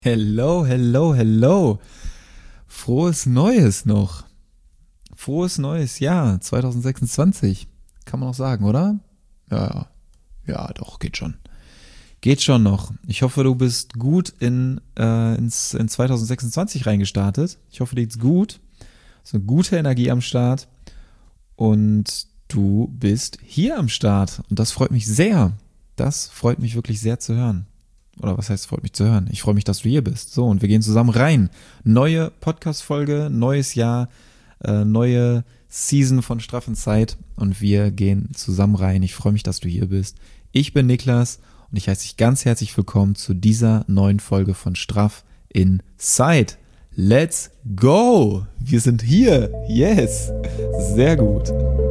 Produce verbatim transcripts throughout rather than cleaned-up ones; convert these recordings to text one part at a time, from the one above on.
Hello, hello, hello. Frohes Neues noch. Frohes neues Jahr zwanzig sechsundzwanzig. Kann man auch sagen, oder? Ja, ja. Ja, doch, geht schon. Geht schon noch. Ich hoffe, du bist gut in, äh, ins, in zwanzig sechsundzwanzig reingestartet. Ich hoffe, dir geht's gut. So eine gute Energie am Start. Und du bist hier am Start. Und das freut mich sehr. Das freut mich wirklich sehr zu hören. Oder was heißt, freut mich zu hören? Ich freue mich, dass du hier bist. So, und wir gehen zusammen rein. Neue Podcast-Folge, neues Jahr, äh, neue Season von Straff in Zeit. Und wir gehen zusammen rein. Ich freue mich, dass du hier bist. Ich bin Niklas und ich heiße dich ganz herzlich willkommen zu dieser neuen Folge von Straff in Zeit. Let's go! Wir sind hier. Yes! Sehr gut.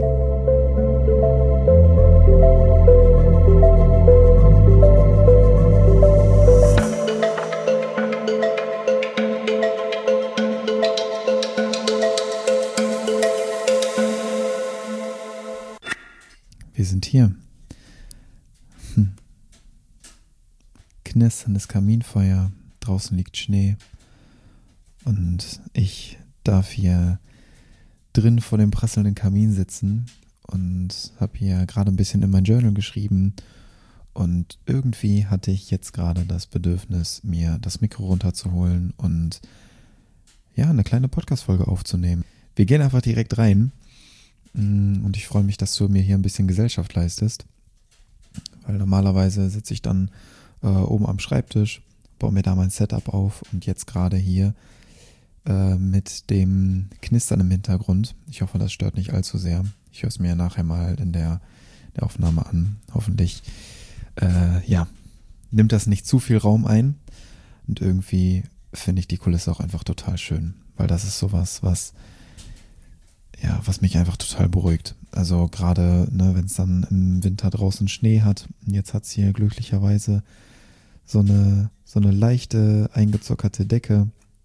Wir sind hier. Hm. Knisterndes Kaminfeuer, draußen liegt Schnee und ich darf hier drin vor dem prasselnden Kamin sitzen und habe hier gerade ein bisschen in mein Journal geschrieben und irgendwie hatte ich jetzt gerade das Bedürfnis, mir das Mikro runterzuholen und ja, eine kleine Podcast-Folge aufzunehmen. Wir gehen einfach direkt rein. Und ich freue mich, dass du mir hier ein bisschen Gesellschaft leistest, weil normalerweise sitze ich dann äh, oben am Schreibtisch, baue mir da mein Setup auf und jetzt gerade hier äh, mit dem Knistern im Hintergrund. Ich hoffe, das stört nicht allzu sehr. Ich höre es mir nachher mal in der, der Aufnahme an. Hoffentlich, äh, ja, nimmt das nicht zu viel Raum ein und irgendwie finde ich die Kulisse auch einfach total schön, weil das ist sowas, was Ja, was mich einfach total beruhigt. Also gerade, ne, wenn es dann im Winter draußen Schnee hat, jetzt hat es hier glücklicherweise so eine, so eine leichte, eingezuckerte Decke.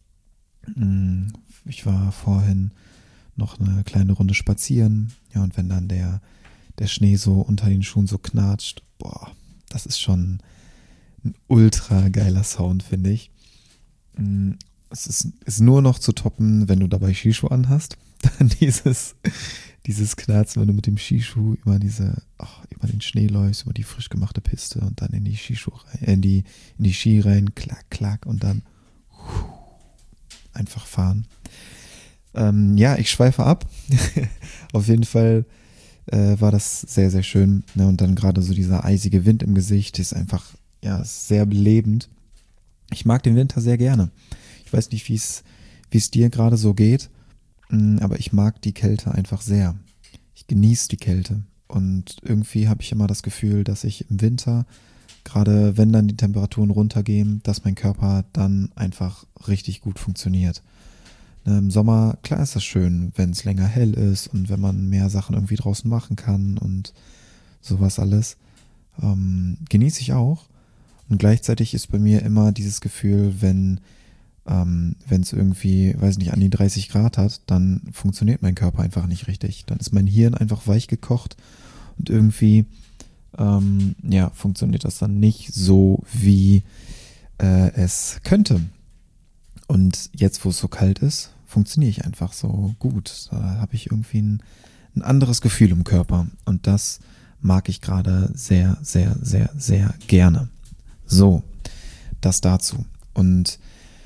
Ich war vorhin noch eine kleine Runde spazieren, ja, und wenn dann der, der Schnee so unter den Schuhen so knatscht, boah, das ist schon ein ultra geiler Sound, finde ich. Es ist, ist nur noch zu toppen, wenn du dabei Skischuhe anhast. Dann dieses, dieses Knarzen, wenn du mit dem Skischuh über diese, ach, über den Schnee läufst, über die frisch gemachte Piste und dann in die Skischuhe rein, in die, in die Ski rein, klack, klack und dann puh, einfach fahren. Ähm, ja, ich schweife ab. Auf jeden Fall äh, war das sehr, sehr schön. Ne? Und dann gerade so dieser eisige Wind im Gesicht ist einfach, ja, sehr belebend. Ich mag den Winter sehr gerne. Ich weiß nicht, wie es, wie es dir gerade so geht. Aber ich mag die Kälte einfach sehr. Ich genieße die Kälte. Und irgendwie habe ich immer das Gefühl, dass ich im Winter, gerade wenn dann die Temperaturen runtergehen, dass mein Körper dann einfach richtig gut funktioniert. Im Sommer, klar ist das schön, wenn es länger hell ist und wenn man mehr Sachen irgendwie draußen machen kann und sowas alles. Ähm, genieße ich auch. Und gleichzeitig ist bei mir immer dieses Gefühl, wenn Ähm, wenn es irgendwie, weiß nicht, an die dreißig Grad hat, dann funktioniert mein Körper einfach nicht richtig. Dann ist mein Hirn einfach weich gekocht und irgendwie, ähm, ja, funktioniert das dann nicht so, wie äh, es könnte. Und jetzt, wo es so kalt ist, funktioniere ich einfach so gut. Da habe ich irgendwie ein, ein anderes Gefühl im Körper und das mag ich gerade sehr, sehr, sehr, sehr gerne. So, das dazu. Und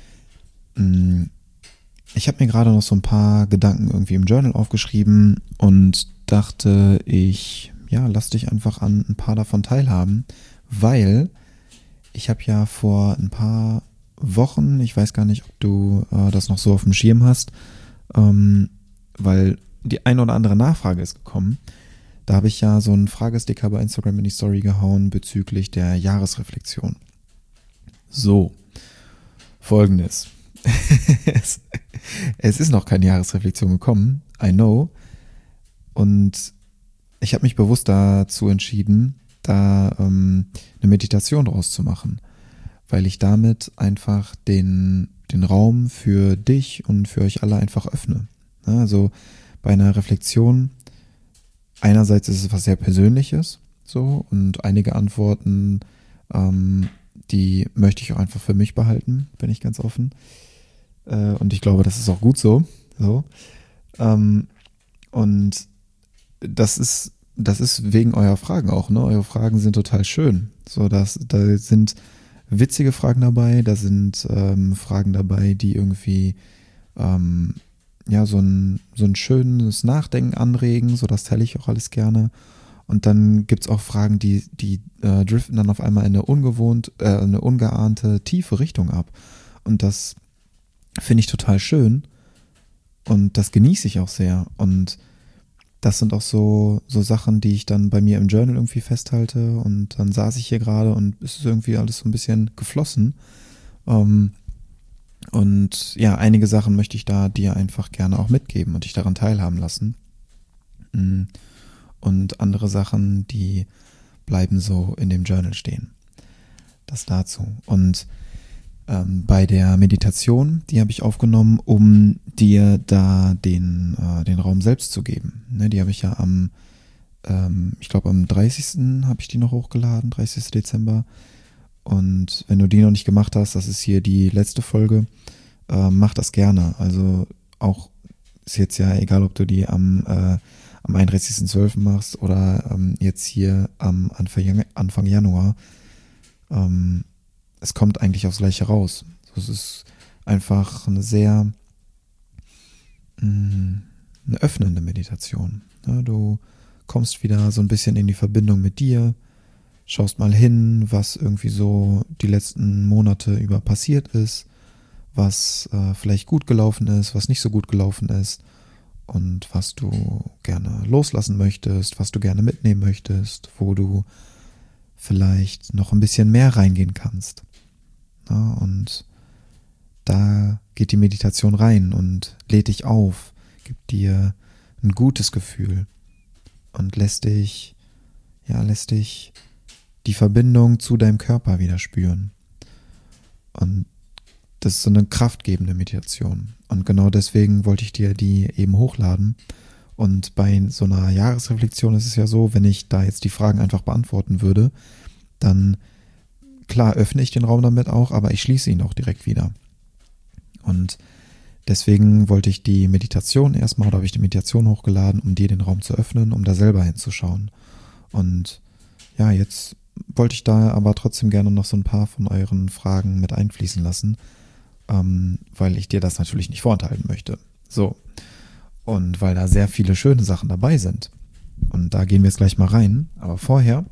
ich habe mir gerade noch so ein paar Gedanken irgendwie im Journal aufgeschrieben und dachte, ich, ja, lass dich einfach an ein paar davon teilhaben, weil ich habe ja vor ein paar Wochen, ich weiß gar nicht, ob du äh, das noch so auf dem Schirm hast, ähm, weil die eine oder andere Nachfrage ist gekommen. Da habe ich ja so einen Fragesticker bei Instagram in die Story gehauen bezüglich der Jahresreflexion. So, Folgendes. es, es ist noch keine Jahresreflexion gekommen, I know. Und ich habe mich bewusst dazu entschieden, da ähm, eine Meditation draus zu machen, weil ich damit einfach den, den Raum für dich und für euch alle einfach öffne. Ja, also bei einer Reflexion, einerseits ist es was sehr Persönliches, so, und einige Antworten ähm, die möchte ich auch einfach für mich behalten, bin ich ganz offen. Äh, und ich glaube, das ist auch gut so. so. Ähm, und das ist, das ist wegen eurer Fragen auch, ne? Eure Fragen sind total schön. So, dass, da sind witzige Fragen dabei, da sind ähm, Fragen dabei, die irgendwie ähm, ja, so ein, so ein schönes Nachdenken anregen, so das teile ich auch alles gerne. Und dann gibt es auch Fragen, die, die äh, driften dann auf einmal in eine ungewohnt, äh, eine ungeahnte, tiefe Richtung ab. Und das finde ich total schön und das genieße ich auch sehr. Und das sind auch so, so Sachen, die ich dann bei mir im Journal irgendwie festhalte. Und dann saß ich hier gerade und es ist irgendwie alles so ein bisschen geflossen. Ähm, und ja, einige Sachen möchte ich da dir einfach gerne auch mitgeben und dich daran teilhaben lassen. Und andere Sachen, die bleiben so in dem Journal stehen. Das dazu. Und ähm, bei der Meditation, die habe ich aufgenommen, um dir da den, äh, den Raum selbst zu geben. Ne, die habe ich ja am, ähm, ich glaube am dreißigsten habe ich die noch hochgeladen, dreißigsten Dezember. Und wenn du die noch nicht gemacht hast, das ist hier die letzte Folge, äh, mach das gerne. Also auch ist jetzt ja egal, ob du die am, äh, am einunddreißigsten zwölften machst oder ähm, jetzt hier am Anfang, Anfang Januar. Ähm, es kommt eigentlich aufs Gleiche raus. Es ist einfach eine sehr mh, eine öffnende Meditation. Ja, du kommst wieder so ein bisschen in die Verbindung mit dir, schaust mal hin, was irgendwie so die letzten Monate über passiert ist, was äh, vielleicht gut gelaufen ist, was nicht so gut gelaufen ist und was du gerne loslassen möchtest, was du gerne mitnehmen möchtest, wo du vielleicht noch ein bisschen mehr reingehen kannst. Ja, und da geht die Meditation rein und lädt dich auf, gibt dir ein gutes Gefühl und lässt dich, ja, lässt dich die Verbindung zu deinem Körper wieder spüren. Und das ist so eine kraftgebende Meditation. Und genau deswegen wollte ich dir die eben hochladen. Und bei so einer Jahresreflexion ist es ja so, wenn ich da jetzt die Fragen einfach beantworten würde, dann, klar, öffne ich den Raum damit auch, aber ich schließe ihn auch direkt wieder. Und deswegen wollte ich die Meditation erstmal, oder habe ich die Meditation hochgeladen, um dir den Raum zu öffnen, um da selber hinzuschauen. Und ja, jetzt wollte ich da aber trotzdem gerne noch so ein paar von euren Fragen mit einfließen lassen, ähm, weil ich dir das natürlich nicht vorenthalten möchte. So. Und weil da sehr viele schöne Sachen dabei sind. Und da gehen wir jetzt gleich mal rein. Aber vorher,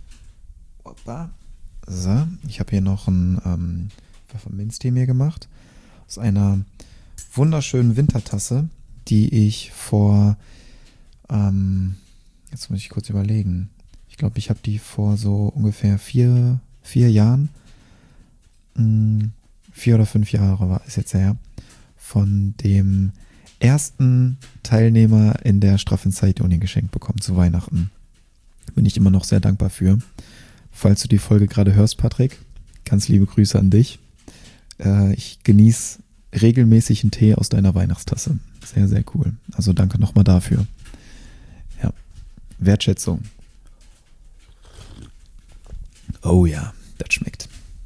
opa, so, ich habe hier noch einen ähm, Pfefferminztee mir gemacht. Aus einer wunderschönen Wintertasse, die ich vor, ähm, jetzt muss ich kurz überlegen, ich glaube, ich habe die vor so ungefähr vier, vier Jahren, mh, vier oder fünf Jahre war es jetzt her, von dem ersten Teilnehmer in der Straffen Zeit-Uni geschenkt bekommen zu Weihnachten. Bin ich immer noch sehr dankbar für. Falls du die Folge gerade hörst, Patrick, ganz liebe Grüße an dich. Äh, ich genieße regelmäßig einen Tee aus deiner Weihnachtstasse. Sehr, sehr cool. Also danke nochmal dafür. Ja, Wertschätzung. Oh ja, das schmeckt.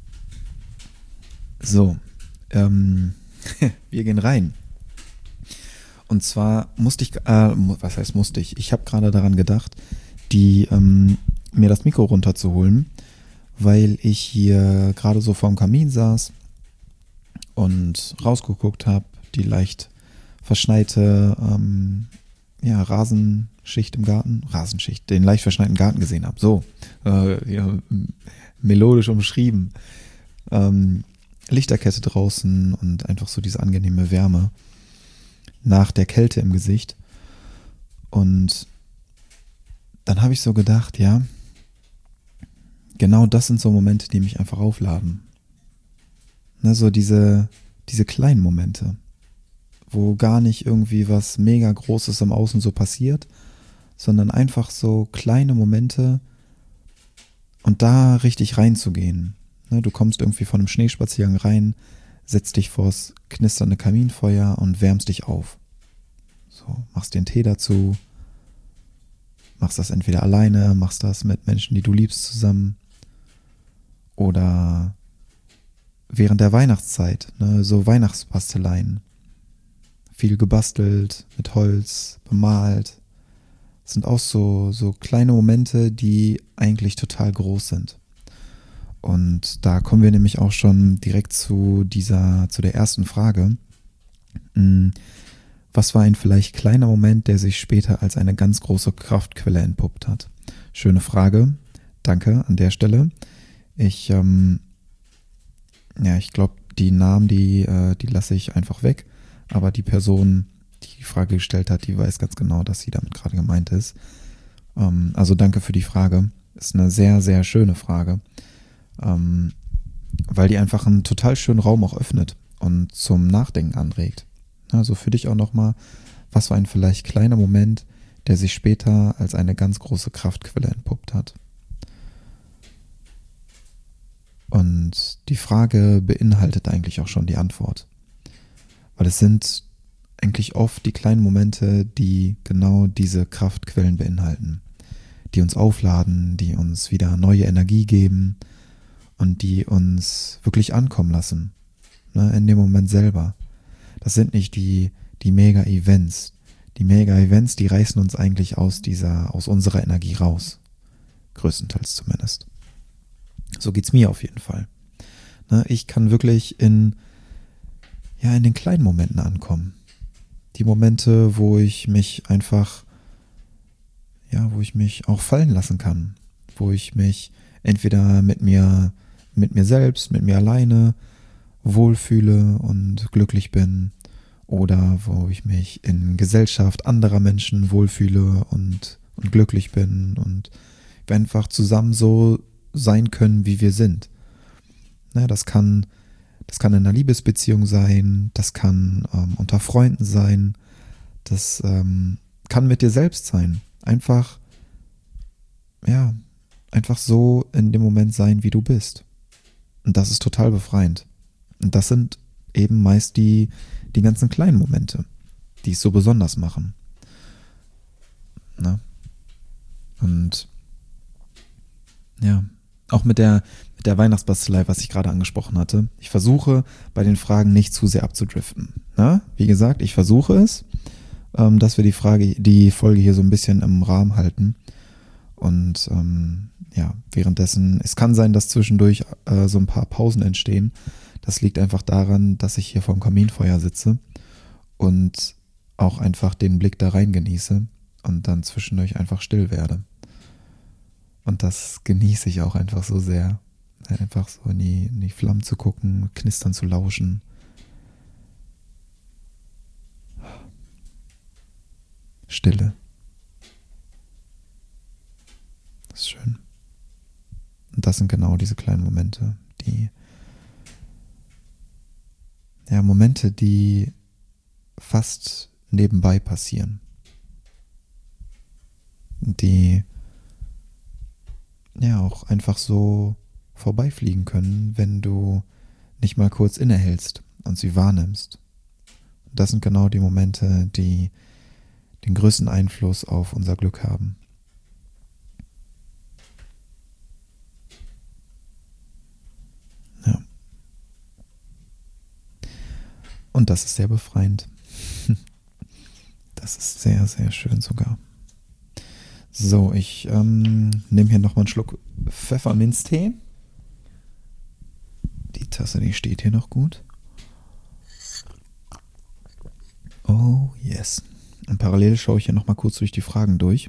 So, ähm, wir gehen rein. Und zwar musste ich, äh, was heißt musste ich? Ich habe gerade daran gedacht, die, ähm, mir das Mikro runterzuholen, weil ich hier gerade so vorm Kamin saß und rausgeguckt habe, die leicht verschneite ähm, ja, Rasenschicht im Garten, Rasenschicht, den leicht verschneiten Garten gesehen habe. So, äh, ja, melodisch umschrieben. Ähm, Lichterkette draußen und einfach so diese angenehme Wärme nach der Kälte im Gesicht. Und dann habe ich so gedacht, ja, genau das sind so Momente, die mich einfach aufladen. Ne, so diese, diese kleinen Momente, wo gar nicht irgendwie was mega Großes im Außen so passiert, sondern einfach so kleine Momente und da richtig reinzugehen. Ne, du kommst irgendwie von einem Schneespaziergang rein, setzt dich vors knisternde Kaminfeuer und wärmst dich auf. So, machst den Tee dazu, machst das entweder alleine, machst das mit Menschen, die du liebst, zusammen oder während der Weihnachtszeit, ne, so Weihnachtsbasteleien. Viel gebastelt, mit Holz, bemalt. Das sind auch so, so kleine Momente, die eigentlich total groß sind. Und da kommen wir nämlich auch schon direkt zu dieser, zu der ersten Frage. Was war ein vielleicht kleiner Moment, der sich später als eine ganz große Kraftquelle entpuppt hat? Schöne Frage. Danke an der Stelle. Ich, ähm, ja, ich glaube, die Namen, die, äh, die lasse ich einfach weg. Aber die Person, die die Frage gestellt hat, die weiß ganz genau, dass sie damit gerade gemeint ist. Ähm, also danke für die Frage. Ist eine sehr, sehr schöne Frage. Ähm, weil die einfach einen total schönen Raum auch öffnet und zum Nachdenken anregt. Also für dich auch nochmal, was war ein vielleicht kleiner Moment, der sich später als eine ganz große Kraftquelle entpuppt hat? Und die Frage beinhaltet eigentlich auch schon die Antwort. Weil es sind eigentlich oft die kleinen Momente, die genau diese Kraftquellen beinhalten. Die uns aufladen, die uns wieder neue Energie geben und die uns wirklich ankommen lassen. Ne, in dem Moment selber. Das sind nicht die, die Mega-Events. Die Mega-Events, die reißen uns eigentlich aus dieser, aus unserer Energie raus. Größtenteils zumindest. So geht's mir auf jeden Fall. Ne, ich kann wirklich in, ja, in den kleinen Momenten ankommen. Die Momente, wo ich mich einfach, ja, wo ich mich auch fallen lassen kann. Wo ich mich entweder mit mir, mit mir selbst, mit mir alleine wohlfühle und glücklich bin oder wo ich mich in Gesellschaft anderer Menschen wohlfühle und, und glücklich bin und wir einfach zusammen so sein können, wie wir sind. Na, das kann, das kann in einer Liebesbeziehung sein, das kann ähm, unter Freunden sein, das ähm, kann mit dir selbst sein. Einfach, ja, einfach so in dem Moment sein, wie du bist. Und das ist total befreiend. Und das sind eben meist die, die ganzen kleinen Momente, die es so besonders machen. Na? Und ja, auch mit der, mit der Weihnachtsbastelei, was ich gerade angesprochen hatte. Ich versuche, bei den Fragen nicht zu sehr abzudriften. Na? Wie gesagt, ich versuche es, ähm, dass wir die Frage, die Folge hier so ein bisschen im Rahmen halten. Und ähm, ja, währenddessen, es kann sein, dass zwischendurch äh, so ein paar Pausen entstehen. Das liegt einfach daran, dass ich hier vorm Kaminfeuer sitze und auch einfach den Blick da rein genieße und dann zwischendurch einfach still werde. Und das genieße ich auch einfach so sehr. Einfach so in die, in die Flammen zu gucken, knistern zu lauschen. Stille. Das ist schön. Und das sind genau diese kleinen Momente, die, ja, Momente, die fast nebenbei passieren. Die, ja, auch einfach so vorbeifliegen können, wenn du nicht mal kurz innehältst und sie wahrnimmst. Das sind genau die Momente, die den größten Einfluss auf unser Glück haben. Ja. Und das ist sehr befreiend. Das ist sehr, sehr schön sogar. So, ich ähm, nehme hier nochmal einen Schluck Pfefferminztee. Die Tasse, die steht hier noch gut. Oh, yes. Und parallel schaue ich hier nochmal kurz durch die Fragen durch.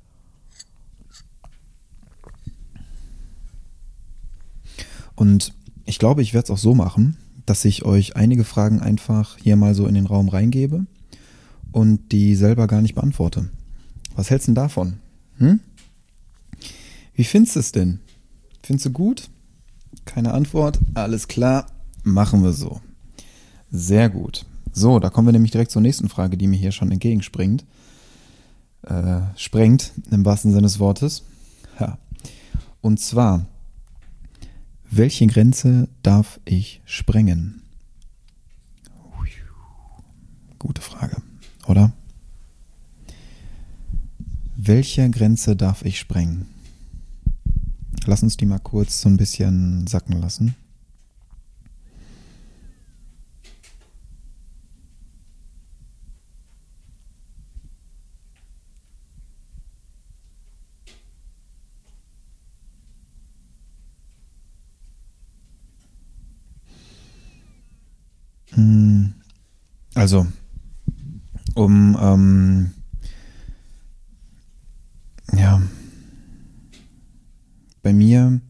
Und ich glaube, ich werde es auch so machen, dass ich euch einige Fragen einfach hier mal so in den Raum reingebe und die selber gar nicht beantworte. Was hältst du denn davon? Hm? Wie findest du es denn? Findest du gut? Keine Antwort? Alles klar, machen wir so. Sehr gut. So, da kommen wir nämlich direkt zur nächsten Frage, die mir hier schon entgegenspringt. Äh, sprengt, im wahrsten Sinne des Wortes. Ja. Und zwar, welche Grenze darf ich sprengen? Gute Frage, oder? Welche Grenze darf ich sprengen? Lass uns die mal kurz so ein bisschen sacken lassen. Also, um, ähm, ja, bei mir,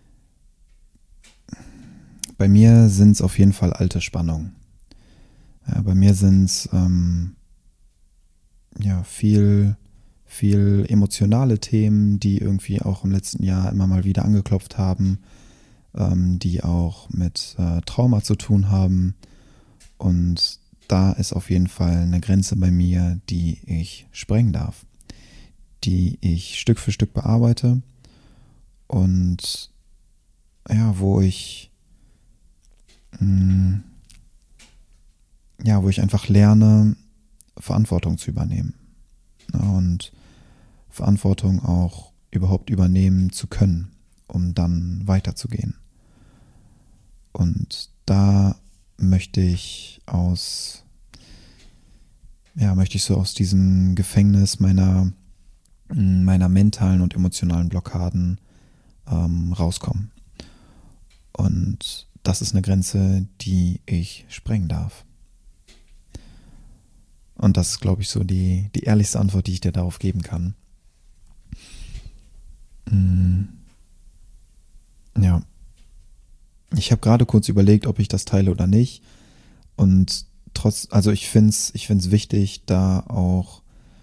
bei mir sind es auf jeden Fall alte Spannungen. Ja, bei mir sind es ähm, ja, viel, viel emotionale Themen, die irgendwie auch im letzten Jahr immer mal wieder angeklopft haben, ähm, die auch mit äh, Trauma zu tun haben. Und da ist auf jeden Fall eine Grenze bei mir, die ich sprengen darf, die ich Stück für Stück bearbeite und ja, wo ich mh, ja, wo ich einfach lerne, Verantwortung zu übernehmen. Ja, und Verantwortung auch überhaupt übernehmen zu können, um dann weiterzugehen. Und da möchte ich aus, ja, möchte ich so aus diesem Gefängnis meiner, meiner mentalen und emotionalen Blockaden ähm, rauskommen. Und das ist eine Grenze, die ich sprengen darf. Und das ist, glaube ich, so die, die ehrlichste Antwort, die ich dir darauf geben kann. Ja. Ich habe gerade kurz überlegt, ob ich das teile oder nicht. Und trotz, also ich finde es ich find's wichtig, da auch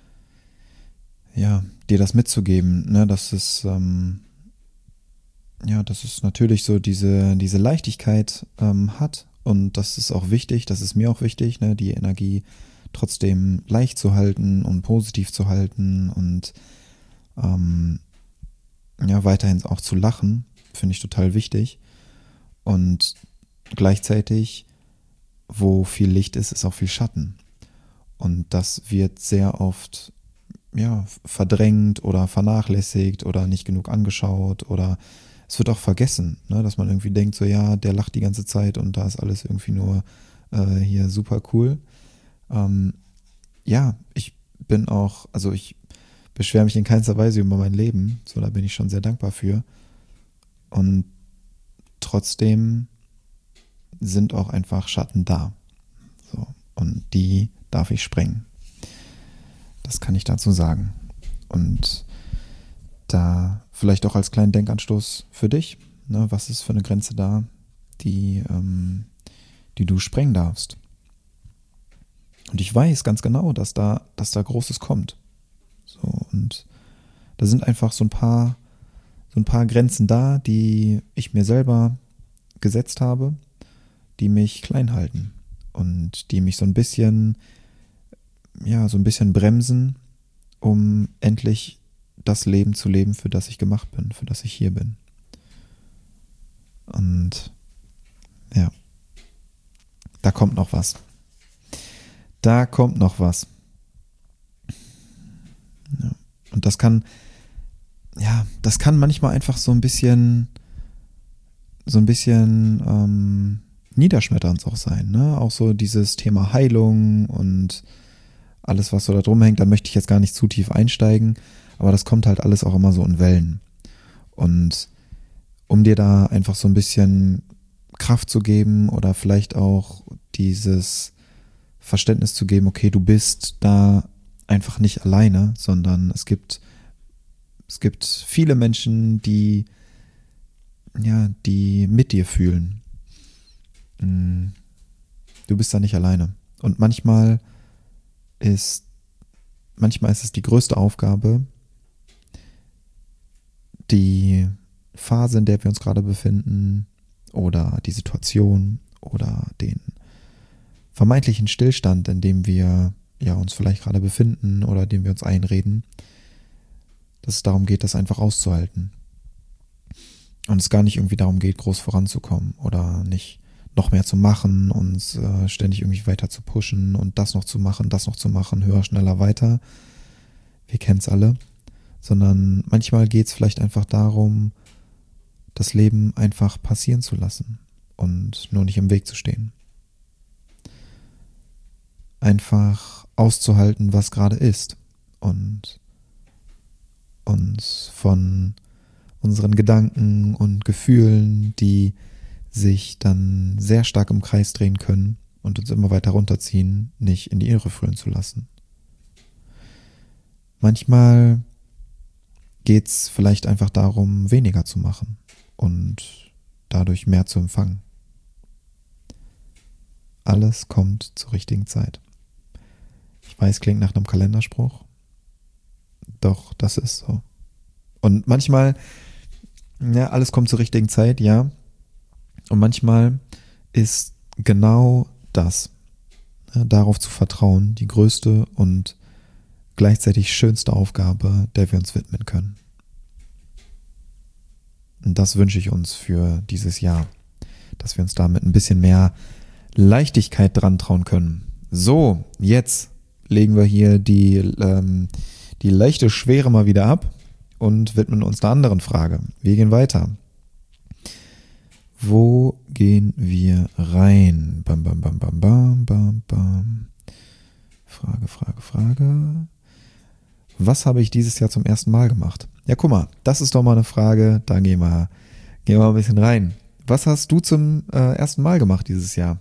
ja, dir das mitzugeben, ne, dass es ähm, ja, dass es natürlich so diese, diese Leichtigkeit ähm, hat. Und das ist auch wichtig, das ist mir auch wichtig, ne, die Energie trotzdem leicht zu halten und positiv zu halten und ähm, ja, weiterhin auch zu lachen, finde ich total wichtig. Und gleichzeitig, wo viel Licht ist, ist auch viel Schatten. Und das wird sehr oft ja, verdrängt oder vernachlässigt oder nicht genug angeschaut oder es wird auch vergessen, ne, dass man irgendwie denkt, so ja, der lacht die ganze Zeit und da ist alles irgendwie nur äh, hier super cool. Ähm, ja, ich bin auch, also ich beschwere mich in keinster Weise über mein Leben, so da bin ich schon sehr dankbar für. Und trotzdem sind auch einfach Schatten da. So, und die darf ich sprengen. Das kann ich dazu sagen. Und da vielleicht auch als kleinen Denkanstoß für dich, ne, was ist für eine Grenze da, die, ähm, die du sprengen darfst. Und ich weiß ganz genau, dass da, dass da Großes kommt. So, und da sind einfach so ein paar, so ein paar Grenzen da, die ich mir selber gesetzt habe, die mich klein halten und die mich so ein bisschen, ja, so ein bisschen bremsen, um endlich das Leben zu leben, für das ich gemacht bin, für das ich hier bin. Und ja, da kommt noch was. Da kommt noch was. Ja. Und das kann, ja, das kann manchmal einfach so ein bisschen, so ein bisschen ähm, niederschmetternd auch sein, ne? Auch so dieses Thema Heilung und alles, was so da drum hängt, da möchte ich jetzt gar nicht zu tief einsteigen, aber das kommt halt alles auch immer so in Wellen. Und um dir da einfach so ein bisschen Kraft zu geben oder vielleicht auch dieses Verständnis zu geben, okay, du bist da einfach nicht alleine, sondern es gibt, es gibt viele Menschen, die, ja, die mit dir fühlen. Du bist da nicht alleine. Und manchmal ist, manchmal ist es die größte Aufgabe, die Phase, in der wir uns gerade befinden, oder die Situation oder den vermeintlichen Stillstand, in dem wir ja uns vielleicht gerade befinden oder dem wir uns einreden, dass es darum geht, das einfach auszuhalten. Und es gar nicht irgendwie darum geht, groß voranzukommen oder nicht noch mehr zu machen, uns äh, ständig irgendwie weiter zu pushen und das noch zu machen, das noch zu machen, höher, schneller, weiter. Wir kennen es alle. Sondern manchmal geht es vielleicht einfach darum, das Leben einfach passieren zu lassen und nur nicht im Weg zu stehen. Einfach auszuhalten, was gerade ist und uns von unseren Gedanken und Gefühlen, die sich dann sehr stark im Kreis drehen können, und uns immer weiter runterziehen, nicht in die Irre führen zu lassen. Manchmal geht es vielleicht einfach darum, weniger zu machen und dadurch mehr zu empfangen. Alles kommt zur richtigen Zeit. Ich weiß, klingt nach einem Kalenderspruch, doch das ist so. Und manchmal, ja, alles kommt zur richtigen Zeit, ja. Und manchmal ist genau das, ja, darauf zu vertrauen, die größte und gleichzeitig schönste Aufgabe, der wir uns widmen können. Und das wünsche ich uns für dieses Jahr, dass wir uns damit ein bisschen mehr Leichtigkeit dran trauen können. So, jetzt legen wir hier die, ähm, die leichte Schwere mal wieder ab und widmen uns einer anderen Frage. Wir gehen weiter. Wo gehen wir rein? Bam, bam, bam, bam, bam, bam, bam. Frage, Frage, Frage. Was habe ich dieses Jahr zum ersten Mal gemacht? Ja, guck mal, das ist doch mal eine Frage, da gehen wir, gehen wir ein bisschen rein. Was hast du zum äh, ersten Mal gemacht dieses Jahr?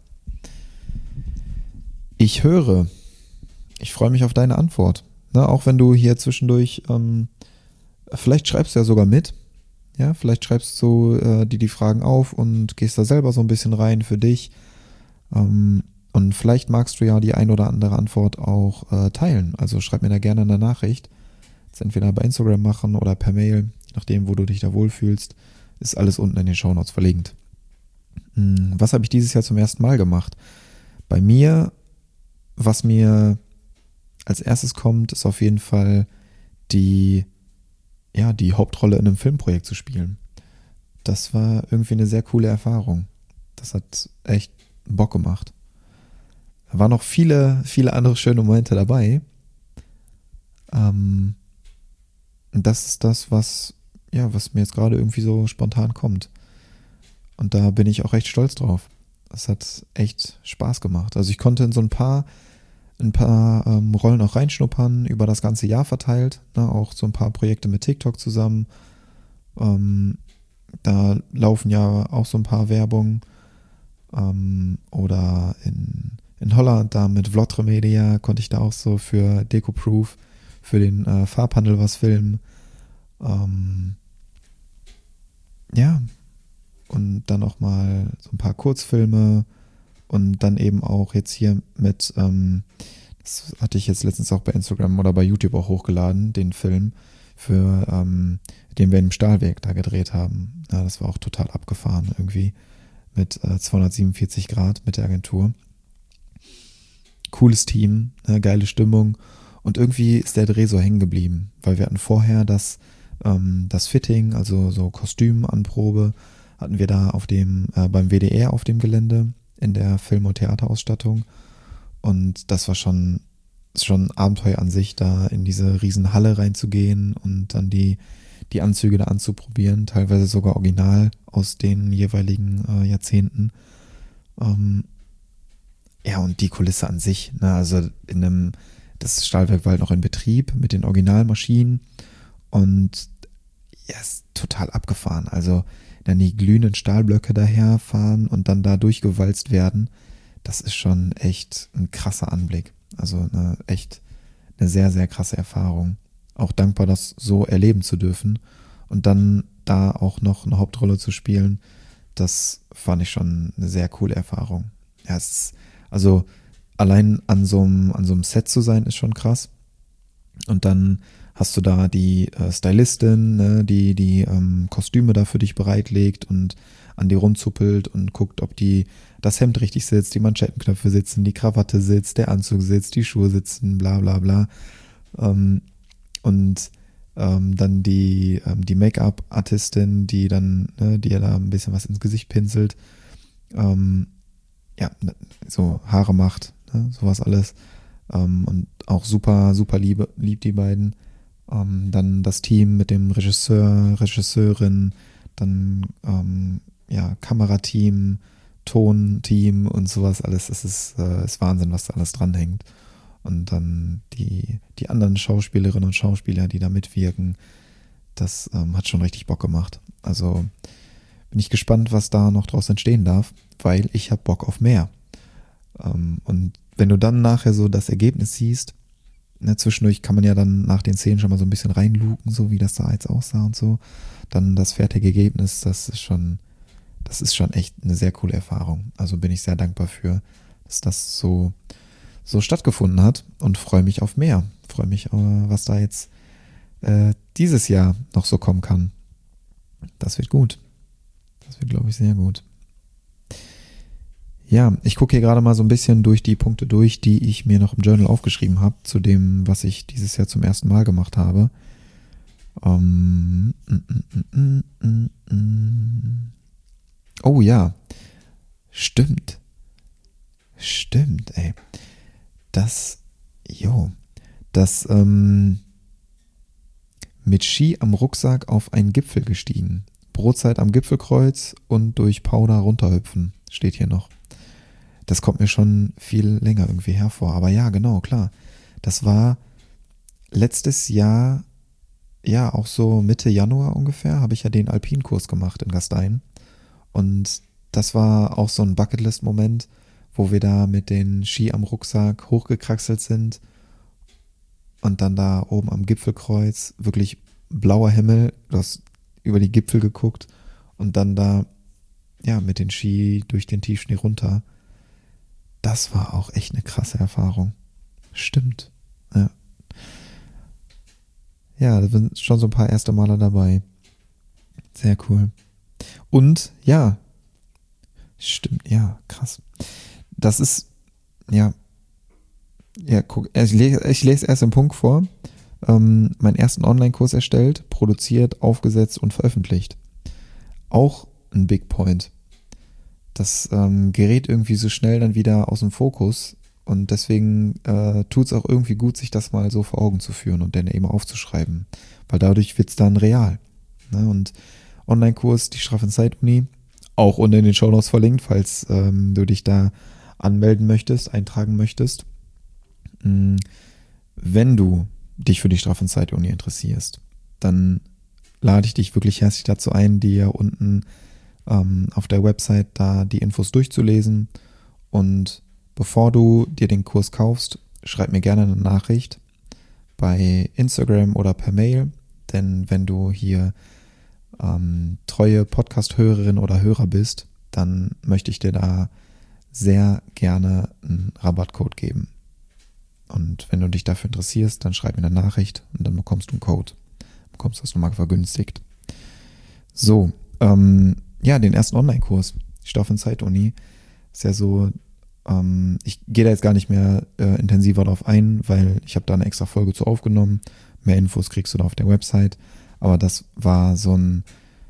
Ich höre. Ich freue mich auf deine Antwort. Na, auch wenn du hier zwischendurch, ähm, vielleicht schreibst du ja sogar mit. Ja, vielleicht schreibst du äh, dir die Fragen auf und gehst da selber so ein bisschen rein für dich. Ähm, und vielleicht magst du ja die ein oder andere Antwort auch äh, teilen. Also schreib mir da gerne eine Nachricht. Das entweder bei Instagram machen oder per Mail, je nachdem, wo du dich da wohlfühlst. Ist alles unten in den Shownotes verlinkt. Hm, was habe ich dieses Jahr zum ersten Mal gemacht? Bei mir, was mir als erstes kommt, ist auf jeden Fall die, ja, die Hauptrolle in einem Filmprojekt zu spielen. Das war irgendwie eine sehr coole Erfahrung. Das hat echt Bock gemacht. Da waren noch viele, viele andere schöne Momente dabei. Ähm, das ist das, was, ja, was mir jetzt gerade irgendwie so spontan kommt. Und da bin ich auch recht stolz drauf. Das hat echt Spaß gemacht. Also ich konnte in so ein paar ein paar ähm, Rollen auch reinschnuppern, über das ganze Jahr verteilt, ne, auch so ein paar Projekte mit TikTok zusammen. Ähm, da laufen ja auch so ein paar Werbungen. Ähm, oder in, in Holland, da mit Vlotre Media, konnte ich da auch so für DecoProof, für den äh, Farbhandel was filmen. Ähm, ja, und dann auch mal so ein paar Kurzfilme. Und dann eben auch jetzt hier mit, ähm, das hatte ich jetzt letztens auch bei Instagram oder bei YouTube auch hochgeladen, den Film, für ähm, den wir im Stahlwerk da gedreht haben. Ja, das war auch total abgefahren irgendwie mit äh, zweihundertsiebenundvierzig Grad mit der Agentur. Cooles Team, ne, geile Stimmung und irgendwie ist der Dreh so hängen geblieben, weil wir hatten vorher das, ähm, das Fitting, also so Kostümanprobe, hatten wir da auf dem, äh, beim W D R auf dem Gelände in der Film- und Theaterausstattung und das war schon, schon ein Abenteuer an sich, da in diese riesen Halle reinzugehen und dann die, die Anzüge da anzuprobieren, teilweise sogar original aus den jeweiligen äh, Jahrzehnten. Ähm, ja, und die Kulisse an sich, ne, also in einem, das Stahlwerk war halt noch in Betrieb mit den Originalmaschinen und ja, ist total abgefahren, also dann die glühenden Stahlblöcke daherfahren und dann da durchgewalzt werden, das ist schon echt ein krasser Anblick. Also eine echt eine sehr, sehr krasse Erfahrung. Auch dankbar, das so erleben zu dürfen und dann da auch noch eine Hauptrolle zu spielen, das fand ich schon eine sehr coole Erfahrung. Ja, es ist, also allein an so einem, an so einem Set zu sein, ist schon krass. Und dann hast du da die äh, Stylistin, ne, die die ähm, Kostüme da für dich bereitlegt und an dir rumzuppelt und guckt, ob die das Hemd richtig sitzt, die Manschettenknöpfe sitzen, die Krawatte sitzt, der Anzug sitzt, die Schuhe sitzen, bla bla bla. Ähm, und ähm, dann die, ähm, die Make-up-Artistin, die dann, ne, die ja da ein bisschen was ins Gesicht pinselt, ähm, ja, so Haare macht, ne, sowas alles. Ähm, und auch super, super liebe, lieb die beiden. Ähm, dann das Team mit dem Regisseur, Regisseurin, dann ähm, ja, Kamerateam, Tonteam und sowas alles. Es ist, äh, ist Wahnsinn, was da alles dranhängt. Und dann die, die anderen Schauspielerinnen und Schauspieler, die da mitwirken, das ähm, hat schon richtig Bock gemacht. Also bin ich gespannt, was da noch draus entstehen darf, weil ich habe Bock auf mehr. Ähm, und wenn du dann nachher so das Ergebnis siehst, ne, zwischendurch kann man ja dann nach den Szenen schon mal so ein bisschen reinluken, so wie das da jetzt aussah und so. Dann das fertige Ergebnis, das ist schon, das ist schon echt eine sehr coole Erfahrung. Also bin ich sehr dankbar für, dass das so, so stattgefunden hat und freue mich auf mehr. Freue mich, äh, was da jetzt äh, dieses Jahr noch so kommen kann. Das wird gut. Das wird, glaube ich, sehr gut. Ja, ich gucke hier gerade mal so ein bisschen durch die Punkte durch, die ich mir noch im Journal aufgeschrieben habe, zu dem, was ich dieses Jahr zum ersten Mal gemacht habe. Um, mm, mm, mm, mm, mm. Oh ja, stimmt. Stimmt, ey. Das, jo, das ähm, mit Ski am Rucksack auf einen Gipfel gestiegen. Brotzeit am Gipfelkreuz und durch Powder runterhüpfen, steht hier noch. Das kommt mir schon viel länger irgendwie hervor. Aber ja, genau, klar. Das war letztes Jahr, ja, auch so Mitte Januar ungefähr, habe ich ja den Alpinkurs gemacht in Gastein. Und das war auch so ein Bucketlist-Moment, wo wir da mit den Ski am Rucksack hochgekraxelt sind und dann da oben am Gipfelkreuz, wirklich blauer Himmel, du hast über die Gipfel geguckt und dann da, ja, mit den Ski durch den Tiefschnee runter. Das war auch echt eine krasse Erfahrung. Stimmt. Ja. Ja, da sind schon so ein paar erste Male dabei. Sehr cool. Und ja, stimmt, ja, krass. Das ist, ja, ja, guck, ich lese, ich lese erst den Punkt vor. Ähm, meinen ersten Online-Kurs erstellt, produziert, aufgesetzt und veröffentlicht. Auch ein Big Point. Das ähm, gerät irgendwie so schnell dann wieder aus dem Fokus und deswegen äh, tut es auch irgendwie gut, sich das mal so vor Augen zu führen und dann eben aufzuschreiben, weil dadurch wird es dann real. Ne? Und Online-Kurs, die Straff- und Zeit-Uni, auch unten in den Shownotes verlinkt, falls ähm, du dich da anmelden möchtest, eintragen möchtest. Mhm. Wenn du dich für die Straff- und Zeit-Uni interessierst, dann lade ich dich wirklich herzlich dazu ein, dir unten ähm, auf der Website da die Infos durchzulesen. Und bevor du dir den Kurs kaufst, schreib mir gerne eine Nachricht bei Instagram oder per Mail, denn wenn du hier ähm, treue Podcast-Hörerin oder Hörer bist, dann möchte ich dir da sehr gerne einen Rabattcode geben. Und wenn du dich dafür interessierst, dann schreib mir eine Nachricht und dann bekommst du einen Code. Bekommst das nochmal vergünstigt. So, ähm, ja, den ersten Online-Kurs, Straff- und Zeit-Uni, ist ja so, ähm, ich gehe da jetzt gar nicht mehr äh, intensiver darauf ein, weil ich habe da eine extra Folge zu aufgenommen. Mehr Infos kriegst du da auf der Website. Aber das war so ein,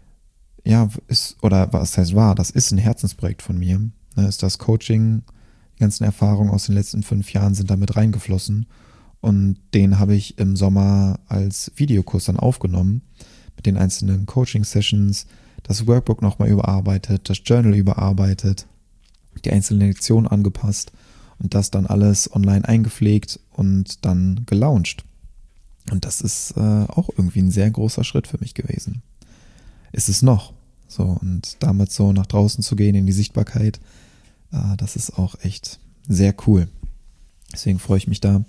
ja, ist, oder was heißt war, das ist ein Herzensprojekt von mir. Ne, ist das Coaching, die ganzen Erfahrungen aus den letzten fünf Jahren sind da mit reingeflossen. Und den habe ich im Sommer als Videokurs dann aufgenommen, mit den einzelnen Coaching-Sessions, das Workbook nochmal überarbeitet, das Journal überarbeitet, die einzelnen Lektionen angepasst und das dann alles online eingepflegt und dann gelauncht. Und das ist äh, auch irgendwie ein sehr großer Schritt für mich gewesen. Ist es noch. So, und damit so nach draußen zu gehen in die Sichtbarkeit, äh, das ist auch echt sehr cool. Deswegen freue ich mich da,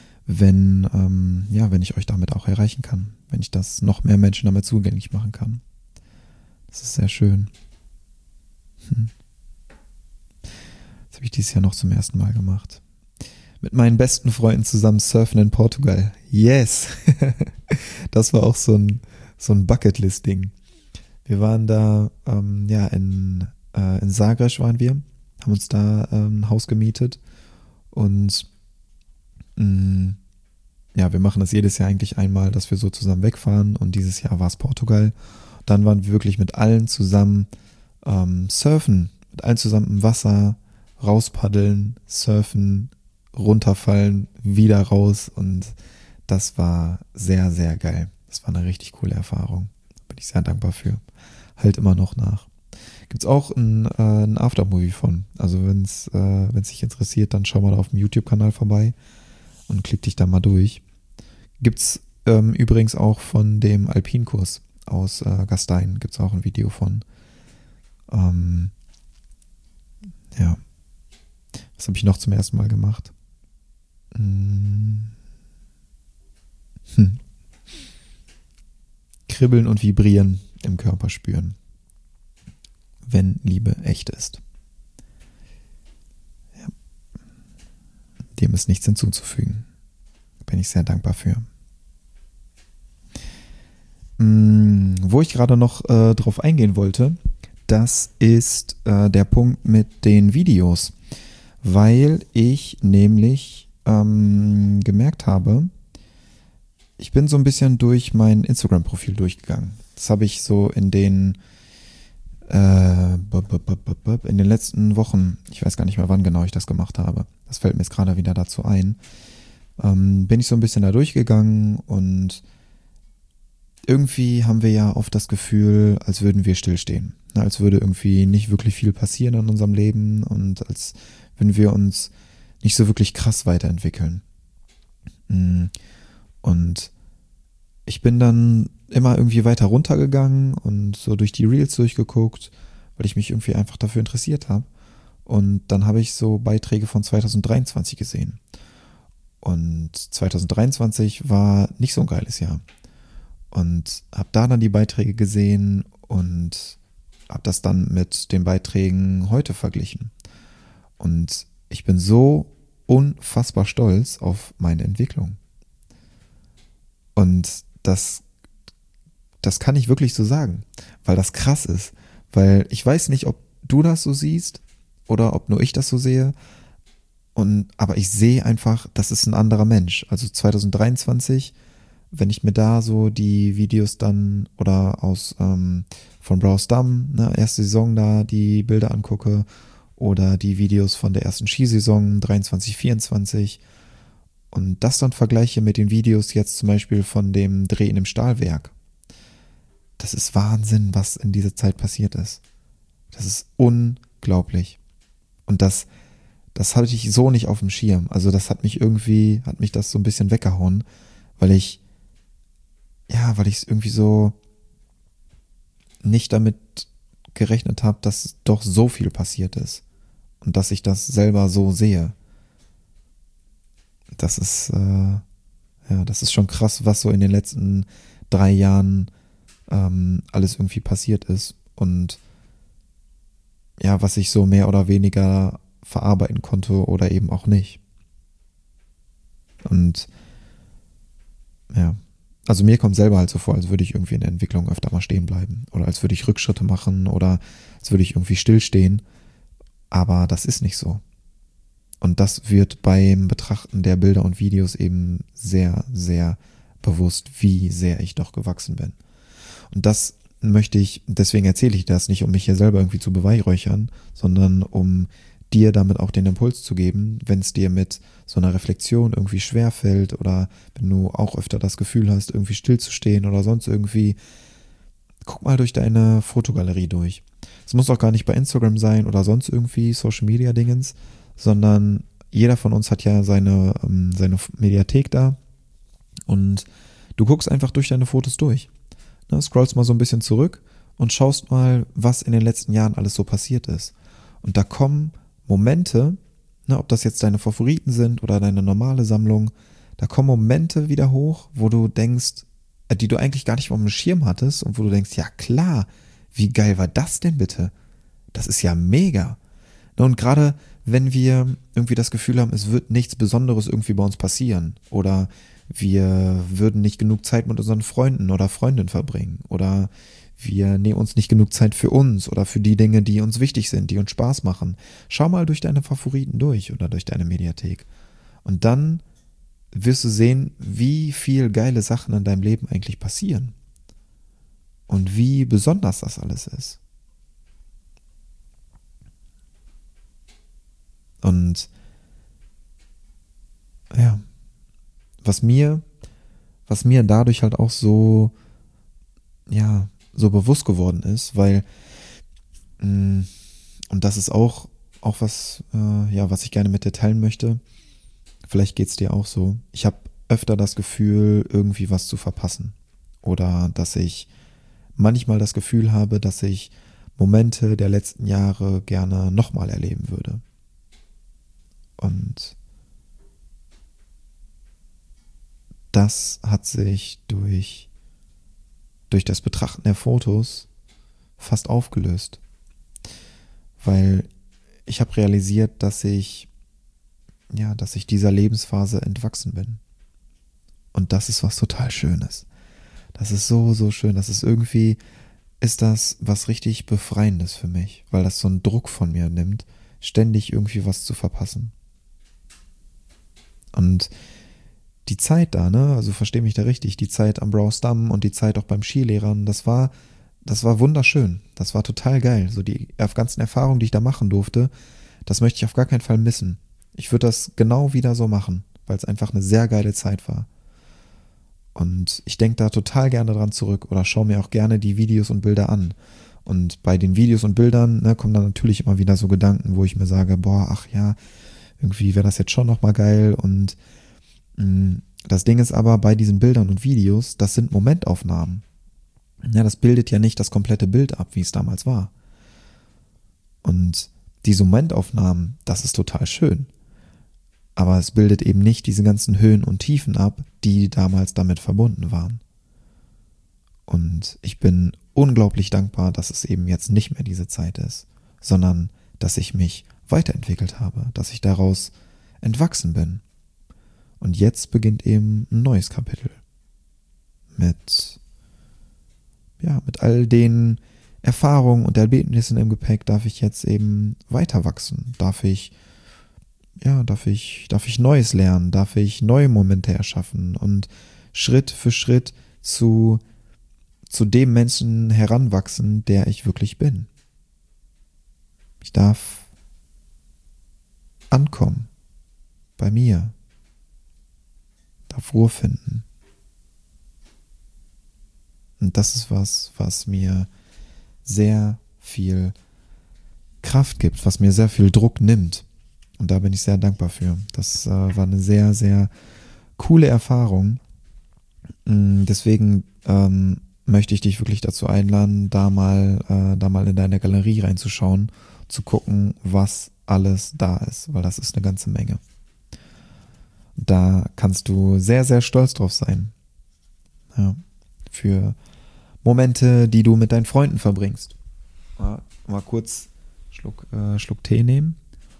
wenn, ähm, ja, wenn ich euch damit auch erreichen kann, wenn ich das noch mehr Menschen damit zugänglich machen kann. Das ist sehr schön. Hm. Das habe ich dieses Jahr noch zum ersten Mal gemacht. Mit meinen besten Freunden zusammen surfen in Portugal. Yes! Das war auch so ein, so ein Bucketlist-Ding. Wir waren da, ähm, ja, in, äh, in Zagreb waren wir, haben uns da ähm, ein Haus gemietet und mh, ja, wir machen das jedes Jahr eigentlich einmal, dass wir so zusammen wegfahren und dieses Jahr war es Portugal. Dann waren wir wirklich mit allen zusammen ähm, surfen, mit allen zusammen im Wasser, rauspaddeln, surfen, runterfallen, wieder raus und das war sehr, sehr geil. Das war eine richtig coole Erfahrung. Bin ich sehr dankbar für. Halt immer noch nach. Gibt's auch ein, äh, ein Aftermovie von. Also wenn's, äh, wenn's dich interessiert, dann schau mal da auf dem YouTube-Kanal vorbei und klick dich da mal durch. Gibt's ähm, übrigens auch von dem Alpinkurs aus äh, Gastein, gibt's auch ein Video von. Ähm, ja. Was habe ich noch zum ersten Mal gemacht? Hm. Hm. Kribbeln und vibrieren im Körper spüren, wenn Liebe echt ist. Ja. Dem ist nichts hinzuzufügen. Bin ich sehr dankbar für. Hm, wo ich gerade noch äh, drauf eingehen wollte, das ist äh, der Punkt mit den Videos, weil ich nämlich ähm, gemerkt habe, ich bin so ein bisschen durch mein Instagram-Profil durchgegangen. Das habe ich so in den äh, in den letzten Wochen, ich weiß gar nicht mehr, wann genau ich das gemacht habe. Das fällt mir jetzt gerade wieder dazu ein. Ähm, bin ich so ein bisschen da durchgegangen und irgendwie haben wir ja oft das Gefühl, als würden wir stillstehen. Als würde irgendwie nicht wirklich viel passieren in unserem Leben und als würden wir uns nicht so wirklich krass weiterentwickeln. Und ich bin dann immer irgendwie weiter runtergegangen und so durch die Reels durchgeguckt, weil ich mich irgendwie einfach dafür interessiert habe. Und dann habe ich so Beiträge von zwanzig dreiundzwanzig gesehen. Und zwanzig dreiundzwanzig war nicht so ein geiles Jahr. Und habe da dann die Beiträge gesehen und habe das dann mit den Beiträgen heute verglichen. Und ich bin so unfassbar stolz auf meine Entwicklung. Und das, das kann ich wirklich so sagen, weil das krass ist. Weil ich weiß nicht, ob du das so siehst oder ob nur ich das so sehe. Und, aber ich sehe einfach, das ist ein anderer Mensch. Also zwanzig dreiundzwanzig, wenn ich mir da so die Videos dann oder aus ähm, von Browse Damm, ne, erste Saison da, die Bilder angucke oder die Videos von der ersten Skisaison dreiundzwanzig vierundzwanzig und das dann vergleiche mit den Videos jetzt zum Beispiel von dem Drehen im Stahlwerk. Das ist Wahnsinn, was in dieser Zeit passiert ist. Das ist unglaublich. Und das, das hatte ich so nicht auf dem Schirm. Also das hat mich irgendwie, hat mich das so ein bisschen weggehauen, weil ich Ja, weil ich es irgendwie so nicht damit gerechnet habe, dass doch so viel passiert ist und dass ich das selber so sehe. Das ist, äh, ja, das ist schon krass, was so in den letzten drei Jahren ähm, alles irgendwie passiert ist und ja, was ich so mehr oder weniger verarbeiten konnte oder eben auch nicht. Und ja. Also mir kommt selber halt so vor, als würde ich irgendwie in der Entwicklung öfter mal stehen bleiben oder als würde ich Rückschritte machen oder als würde ich irgendwie stillstehen. Aber das ist nicht so. Und das wird beim Betrachten der Bilder und Videos eben sehr, sehr bewusst, wie sehr ich doch gewachsen bin. Und das möchte ich, deswegen erzähle ich das nicht, um mich hier selber irgendwie zu beweihräuchern, sondern um dir damit auch den Impuls zu geben, wenn es dir mit so einer Reflexion irgendwie schwerfällt oder wenn du auch öfter das Gefühl hast, irgendwie stillzustehen oder sonst irgendwie, guck mal durch deine Fotogalerie durch. Es muss auch gar nicht bei Instagram sein oder sonst irgendwie Social Media Dingens, sondern jeder von uns hat ja seine, ähm, seine Mediathek da und du guckst einfach durch deine Fotos durch. Ne, scrollst mal so ein bisschen zurück und schaust mal, was in den letzten Jahren alles so passiert ist. Und da kommen Momente, ne, ob das jetzt deine Favoriten sind oder deine normale Sammlung, da kommen Momente wieder hoch, wo du denkst, äh, die du eigentlich gar nicht auf dem Schirm hattest und wo du denkst, ja klar, wie geil war das denn bitte? Das ist ja mega. Ne, und gerade wenn wir irgendwie das Gefühl haben, es wird nichts Besonderes irgendwie bei uns passieren oder wir würden nicht genug Zeit mit unseren Freunden oder Freundinnen verbringen oder wir nehmen uns nicht genug Zeit für uns oder für die Dinge, die uns wichtig sind, die uns Spaß machen. Schau mal durch deine Favoriten durch oder durch deine Mediathek. Und dann wirst du sehen, wie viel geile Sachen in deinem Leben eigentlich passieren. Und wie besonders das alles ist. Und ja, was mir, was mir dadurch halt auch so, ja, so bewusst geworden ist, weil mh, und das ist auch auch was, äh, ja, was ich gerne mit dir teilen möchte. Vielleicht geht's dir auch so. Ich habe öfter das Gefühl, irgendwie was zu verpassen oder dass ich manchmal das Gefühl habe, dass ich Momente der letzten Jahre gerne nochmal erleben würde. Und das hat sich durch, durch das Betrachten der Fotos fast aufgelöst. Weil ich habe realisiert, dass ich, ja, dass ich dieser Lebensphase entwachsen bin. Und das ist was total Schönes. Das ist so, so schön. Das ist irgendwie, ist das was richtig Befreiendes für mich, weil das so einen Druck von mir nimmt, ständig irgendwie was zu verpassen. Und die Zeit da, ne, also versteh mich da richtig, die Zeit am Browsdamm und die Zeit auch beim Skilehrern, das war, das war wunderschön. Das war total geil. So die ganzen Erfahrungen, die ich da machen durfte, das möchte ich auf gar keinen Fall missen. Ich würde das genau wieder so machen, weil es einfach eine sehr geile Zeit war. Und ich denke da total gerne dran zurück oder schaue mir auch gerne die Videos und Bilder an. Und bei den Videos und Bildern, ne, kommen dann natürlich immer wieder so Gedanken, wo ich mir sage, boah, ach ja, irgendwie wäre das jetzt schon nochmal geil. Und mh, das Ding ist aber, bei diesen Bildern und Videos, das sind Momentaufnahmen. Ja, das bildet ja nicht das komplette Bild ab, wie es damals war. Und diese Momentaufnahmen, das ist total schön. Aber es bildet eben nicht diese ganzen Höhen und Tiefen ab, die damals damit verbunden waren. Und ich bin unglaublich dankbar, dass es eben jetzt nicht mehr diese Zeit ist, sondern dass ich mich weiterentwickelt habe, dass ich daraus entwachsen bin. Und jetzt beginnt eben ein neues Kapitel. Mit, ja, mit all den Erfahrungen und Erlebnissen im Gepäck darf ich jetzt eben weiter wachsen, darf ich Ja, darf ich, darf ich Neues lernen, darf ich neue Momente erschaffen und Schritt für Schritt zu, zu dem Menschen heranwachsen, der ich wirklich bin. Ich darf ankommen bei mir, darf Ruhe finden. Und das ist was, was mir sehr viel Kraft gibt, was mir sehr viel Druck nimmt. Und da bin ich sehr dankbar für. Das äh, war eine sehr, sehr coole Erfahrung. Mm, deswegen ähm, möchte ich dich wirklich dazu einladen, da mal, äh, da mal in deine Galerie reinzuschauen, zu gucken, was alles da ist, weil das ist eine ganze Menge. Da kannst du sehr, sehr stolz drauf sein. Ja, für Momente, die du mit deinen Freunden verbringst. Mal, mal kurz Schluck, äh, Schluck Tee nehmen.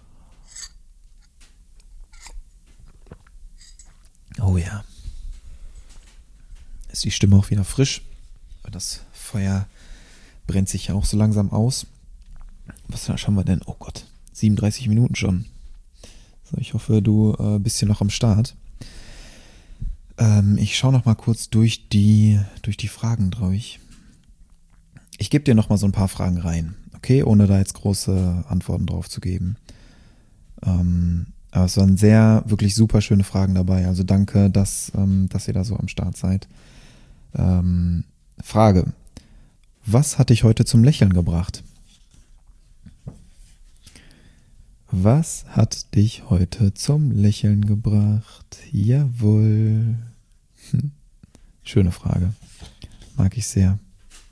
Oh ja. Ist die Stimme auch wieder frisch. Das Feuer brennt sich ja auch so langsam aus. Was haben wir denn? Oh Gott, siebenunddreißig Minuten schon. So, ich hoffe, du äh, bist hier noch am Start. Ähm, ich schaue noch mal kurz durch die, durch die Fragen durch. Ich gebe dir noch mal so ein paar Fragen rein, okay? Ohne da jetzt große Antworten drauf zu geben. Ähm, Aber es waren sehr, wirklich super schöne Fragen dabei. Also danke, dass, ähm, dass ihr da so am Start seid. Ähm, Frage. Was hat dich heute zum Lächeln gebracht? Was hat dich heute zum Lächeln gebracht? Jawohl. Hm. Schöne Frage. Mag ich sehr.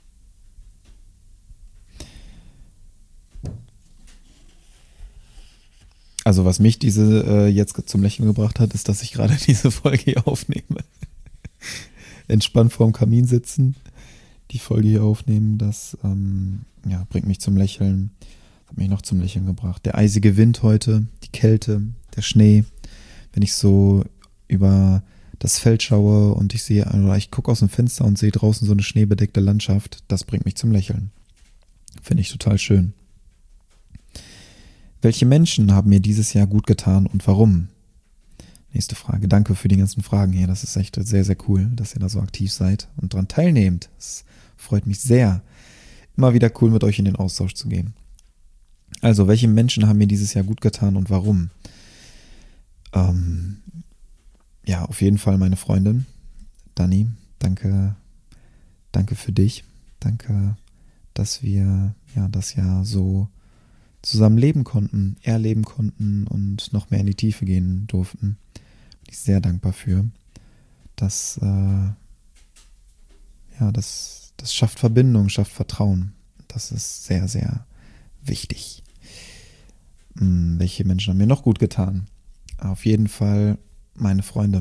Also was mich diese äh, jetzt zum Lächeln gebracht hat, ist, dass ich gerade diese Folge hier aufnehme. Entspannt vorm Kamin sitzen, die Folge hier aufnehmen, das ähm, ja, bringt mich zum Lächeln. Das hat mich noch zum Lächeln gebracht. Der eisige Wind heute, die Kälte, der Schnee. Wenn ich so über das Feld schaue und ich sehe, oder ich gucke aus dem Fenster und sehe draußen so eine schneebedeckte Landschaft, das bringt mich zum Lächeln. Finde ich total schön. Welche Menschen haben mir dieses Jahr gut getan und warum? Nächste Frage. Danke für die ganzen Fragen hier. Das ist echt sehr, sehr cool, dass ihr da so aktiv seid und dran teilnehmt. Das freut mich sehr. Immer wieder cool, mit euch in den Austausch zu gehen. Also, welche Menschen haben mir dieses Jahr gut getan und warum? Ähm, ja, auf jeden Fall meine Freundin, Dani. Danke, danke für dich. Danke, dass wir ja das Jahr so zusammen leben konnten, erleben konnten und noch mehr in die Tiefe gehen durften. Bin ich sehr dankbar für. Das, äh, ja, das, das schafft Verbindung, schafft Vertrauen. Das ist sehr, sehr wichtig. Hm, welche Menschen haben mir noch gut getan? Auf jeden Fall meine Freunde.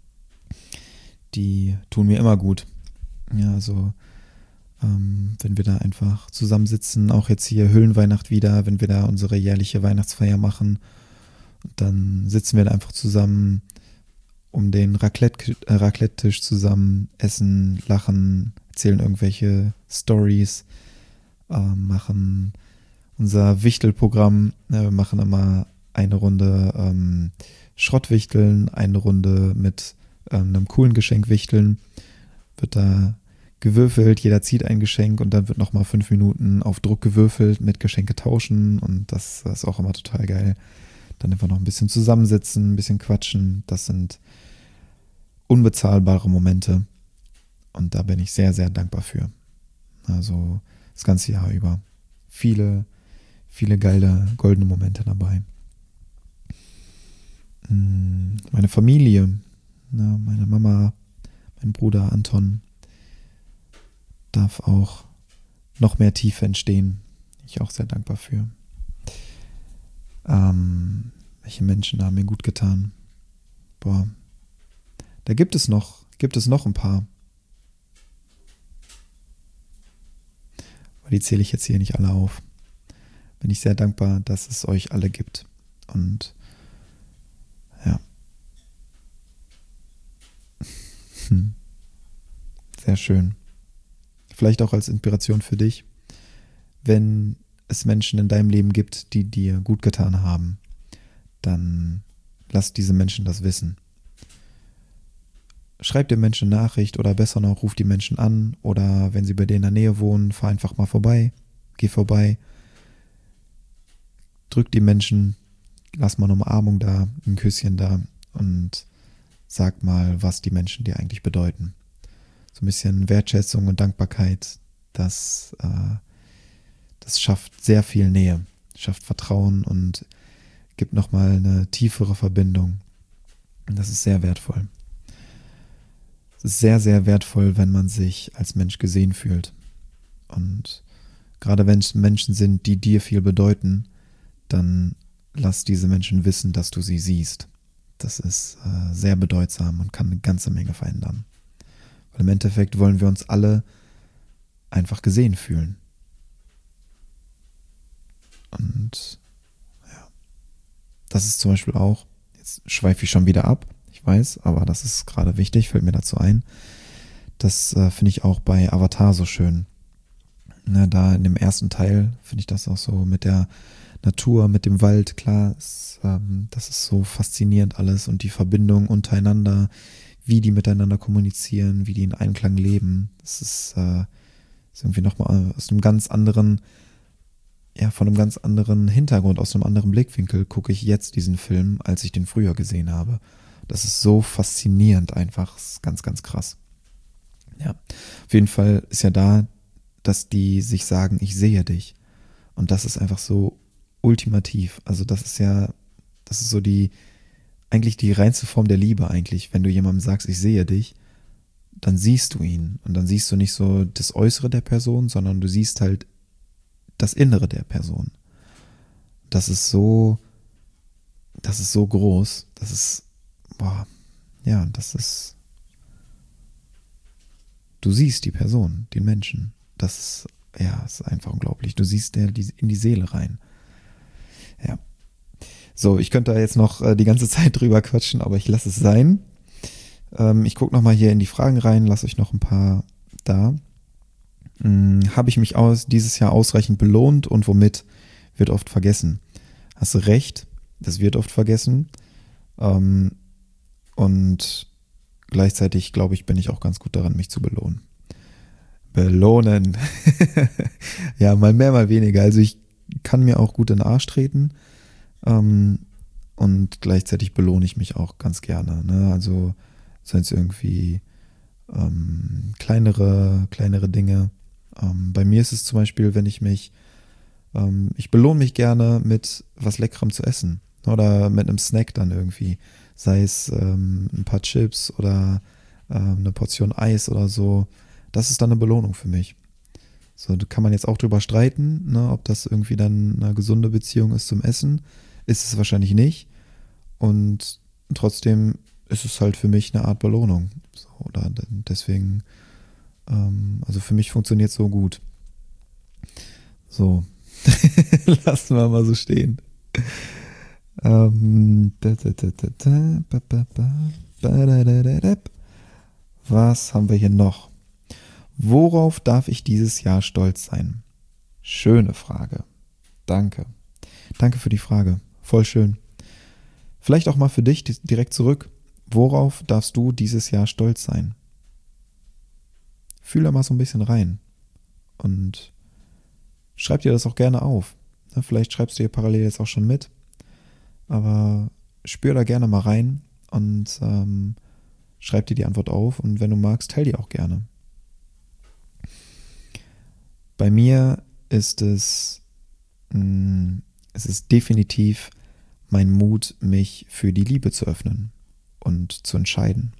Die tun mir immer gut. Ja, also ähm, wenn wir da einfach zusammensitzen, auch jetzt hier Höhlenweihnacht wieder, wenn wir da unsere jährliche Weihnachtsfeier machen, dann sitzen wir da einfach zusammen um den Raclette, äh, Raclette-Tisch zusammen, essen, lachen, erzählen irgendwelche Stories, äh, machen unser Wichtelprogramm. Äh, wir machen immer eine Runde ähm, Schrottwichteln, eine Runde mit ähm, einem coolen Geschenk wichteln. Wird da gewürfelt, jeder zieht ein Geschenk und dann wird nochmal fünf Minuten auf Druck gewürfelt mit Geschenke tauschen und das, das ist auch immer total geil. Dann einfach noch ein bisschen zusammensitzen, ein bisschen quatschen. Das sind unbezahlbare Momente und da bin ich sehr, sehr dankbar für. Also das ganze Jahr über. Viele, viele geile, goldene Momente dabei. Meine Familie, meine Mama, mein Bruder Anton, darf auch noch mehr Tiefe entstehen. Ich auch sehr dankbar für. Ähm, welche Menschen haben mir gut getan? Boah, da gibt es noch, gibt es noch ein paar. Aber die zähle ich jetzt hier nicht alle auf. Bin ich sehr dankbar, dass es euch alle gibt. Und ja. Hm. Sehr schön. Vielleicht auch als Inspiration für dich, wenn es Menschen in deinem Leben gibt, die dir gut getan haben, dann lass diese Menschen das wissen. Schreib den Menschen eine Nachricht oder besser noch, ruf die Menschen an oder wenn sie bei dir in der Nähe wohnen, fahr einfach mal vorbei, geh vorbei, drück die Menschen, lass mal eine Umarmung da, ein Küsschen da und sag mal, was die Menschen dir eigentlich bedeuten. So ein bisschen Wertschätzung und Dankbarkeit, das, äh, das schafft sehr viel Nähe, schafft Vertrauen und gibt nochmal eine tiefere Verbindung. Und das ist sehr wertvoll. Es ist sehr, sehr wertvoll, wenn man sich als Mensch gesehen fühlt. Und gerade wenn es Menschen sind, die dir viel bedeuten, dann lass diese Menschen wissen, dass du sie siehst. Das ist äh, sehr bedeutsam und kann eine ganze Menge verändern. Weil im Endeffekt wollen wir uns alle einfach gesehen fühlen. Und ja, das ist zum Beispiel auch, jetzt schweife ich schon wieder ab, ich weiß, aber das ist gerade wichtig, fällt mir dazu ein. Das äh, finde ich auch bei Avatar so schön. Ne, da in dem ersten Teil finde ich das auch so mit der Natur, mit dem Wald, klar, ist, ähm, das ist so faszinierend alles und die Verbindung untereinander, wie die miteinander kommunizieren, wie die in Einklang leben. Das ist, äh, ist irgendwie nochmal aus einem ganz anderen, ja, von einem ganz anderen Hintergrund, aus einem anderen Blickwinkel gucke ich jetzt diesen Film, als ich den früher gesehen habe. Das ist so faszinierend einfach, das ist ganz, ganz krass. Ja, auf jeden Fall ist ja da, dass die sich sagen, ich sehe dich. Und das ist einfach so ultimativ. Also das ist ja, das ist so die, eigentlich die reinste Form der Liebe eigentlich. Wenn du jemandem sagst, ich sehe dich, dann siehst du ihn. Und dann siehst du nicht so das Äußere der Person, sondern du siehst halt das Innere der Person. Das ist so, das ist so groß. Das ist, boah, ja, das ist, du siehst die Person, den Menschen. Das ist, ja, ist einfach unglaublich. Du siehst der in die Seele rein. Ja. So, ich könnte da jetzt noch äh, die ganze Zeit drüber quatschen, aber ich lasse es sein. Ähm, ich gucke nochmal hier in die Fragen rein, lasse euch noch ein paar da. Hm, habe ich mich aus, dieses Jahr ausreichend belohnt und womit wird oft vergessen? Hast du recht, das wird oft vergessen. Ähm, und gleichzeitig, glaube ich, bin ich auch ganz gut daran, mich zu belohnen. Belohnen. Ja, mal mehr, mal weniger. Also ich kann mir auch gut in den Arsch treten. Ähm, und gleichzeitig belohne ich mich auch ganz gerne. Ne? Also sind es irgendwie ähm, kleinere, kleinere Dinge. Ähm, bei mir ist es zum Beispiel, wenn ich mich, ähm, ich belohne mich gerne mit was Leckerem zu essen. Oder mit einem Snack dann irgendwie. Sei es ähm, ein paar Chips oder ähm, eine Portion Eis oder so. Das ist dann eine Belohnung für mich. So, da kann man jetzt auch drüber streiten, ne, ob das irgendwie dann eine gesunde Beziehung ist zum Essen. Ist es wahrscheinlich nicht. Und trotzdem ist es halt für mich eine Art Belohnung. So, oder deswegen, ähm, also für mich funktioniert es so gut. So, lassen wir mal so stehen. Ähm, was haben wir hier noch? Worauf darf ich dieses Jahr stolz sein? Schöne Frage. Danke. Danke für die Frage. Voll schön. Vielleicht auch mal für dich direkt zurück. Worauf darfst du dieses Jahr stolz sein? Fühl da mal so ein bisschen rein. Und schreib dir das auch gerne auf. Vielleicht schreibst du dir parallel jetzt auch schon mit. Aber spür da gerne mal rein und ähm, schreib dir die Antwort auf. Und wenn du magst, tell die auch gerne. Bei mir ist es, mh, es ist definitiv mein Mut, mich für die Liebe zu öffnen und zu entscheiden.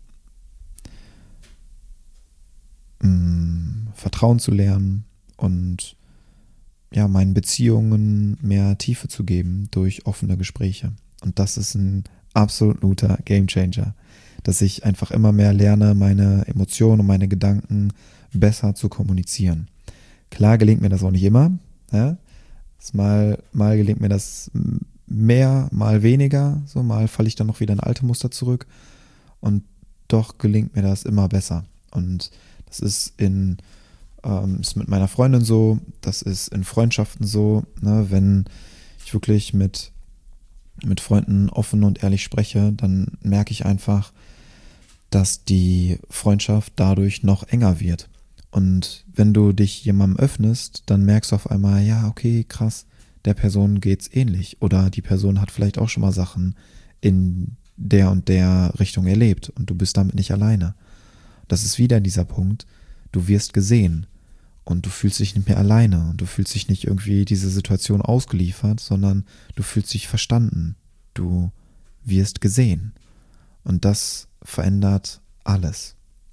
Mh, Vertrauen zu lernen und ja, meinen Beziehungen mehr Tiefe zu geben durch offene Gespräche. Und das ist ein absoluter Gamechanger, dass ich einfach immer mehr lerne, meine Emotionen und meine Gedanken besser zu kommunizieren. Klar gelingt mir das auch nicht immer. Ja? Mal, mal gelingt mir das mehr, mal weniger. So, mal falle ich dann noch wieder in alte Muster zurück. Und doch gelingt mir das immer besser. Und das ist in ähm, ist mit meiner Freundin so, das ist in Freundschaften so, ne? Wenn ich wirklich mit, mit Freunden offen und ehrlich spreche, dann merke ich einfach, dass die Freundschaft dadurch noch enger wird. Und wenn du dich jemandem öffnest, dann merkst du auf einmal, ja, okay, krass, der Person geht's ähnlich. Oder die Person hat vielleicht auch schon mal Sachen in der und der Richtung erlebt und du bist damit nicht alleine. Das ist wieder dieser Punkt, du wirst gesehen und du fühlst dich nicht mehr alleine und du fühlst dich nicht irgendwie diese Situation ausgeliefert, sondern du fühlst dich verstanden. Du wirst gesehen. Und das verändert alles.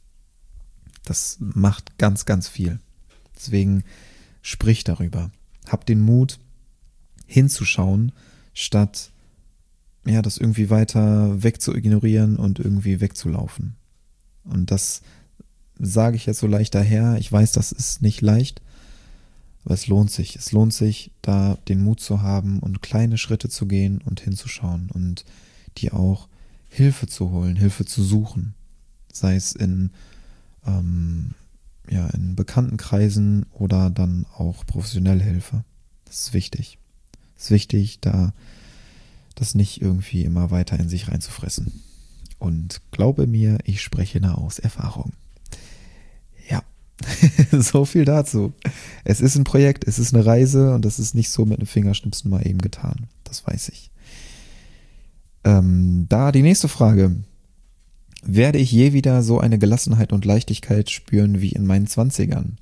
Das macht ganz, ganz viel. Deswegen sprich darüber. Hab den Mut, hinzuschauen, statt ja, das irgendwie weiter wegzuignorieren und irgendwie wegzulaufen. Und das sage ich jetzt so leicht daher. Ich weiß, das ist nicht leicht, aber es lohnt sich. Es lohnt sich, da den Mut zu haben und kleine Schritte zu gehen und hinzuschauen und dir auch Hilfe zu holen, Hilfe zu suchen. Sei es in, ähm, ja, in bekannten Kreisen oder dann auch professionelle Hilfe. Das ist wichtig. Es ist wichtig, da das nicht irgendwie immer weiter in sich reinzufressen. Und glaube mir, ich spreche da aus Erfahrung. Ja, so viel dazu. Es ist ein Projekt, es ist eine Reise und das ist nicht so mit einem Fingerschnipsen mal eben getan. Das weiß ich. Ähm, da die nächste Frage. Werde ich je wieder so eine Gelassenheit und Leichtigkeit spüren wie in meinen Zwanzigern?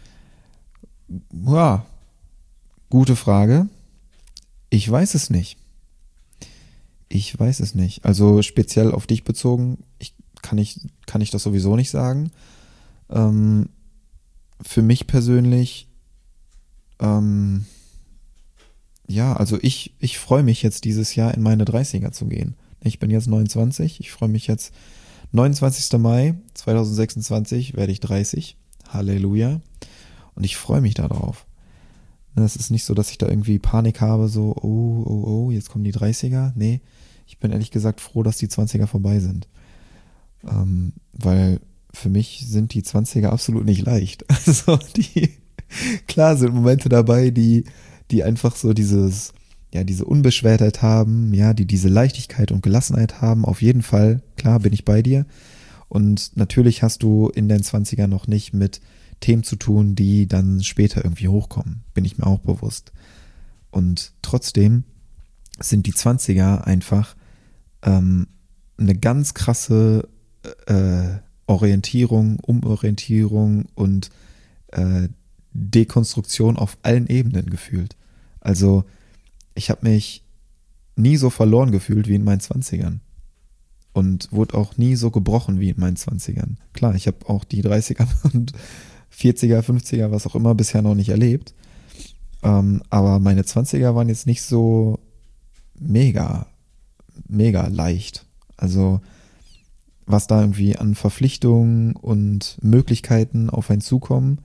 Ja, gute Frage. Ich weiß es nicht. Ich weiß es nicht. Also speziell auf dich bezogen, ich, kann, ich, kann ich das sowieso nicht sagen. Ähm, für mich persönlich, ähm, ja, also ich, ich freue mich jetzt dieses Jahr in meine dreißiger zu gehen. Ich bin jetzt neunundzwanzig, ich freue mich jetzt, neunundzwanzigster Mai zweitausendsechsundzwanzig werde ich dreißig. Halleluja. Und ich freue mich darauf. Es ist nicht so, dass ich da irgendwie Panik habe, so, oh, oh, oh, jetzt kommen die dreißiger. Nee, ich bin ehrlich gesagt froh, dass die zwanziger vorbei sind. Ähm, weil für mich sind die zwanziger absolut nicht leicht. Also die, klar sind Momente dabei, die, die einfach so dieses, ja, diese Unbeschwertheit haben, ja, die diese Leichtigkeit und Gelassenheit haben. Auf jeden Fall, klar, bin ich bei dir. Und natürlich hast du in den zwanzigern noch nicht mit Themen zu tun, die dann später irgendwie hochkommen. Bin ich mir auch bewusst. Und trotzdem sind die zwanziger einfach ähm, eine ganz krasse äh, Orientierung, Umorientierung und äh, Dekonstruktion auf allen Ebenen gefühlt. Also ich habe mich nie so verloren gefühlt wie in meinen zwanzigern. Und wurde auch nie so gebrochen wie in meinen zwanzigern. Klar, ich habe auch die dreißiger und vierziger, fünfziger, was auch immer, bisher noch nicht erlebt. Ähm, aber meine zwanziger waren jetzt nicht so mega, mega leicht. Also was da irgendwie an Verpflichtungen und Möglichkeiten auf einen zukommen,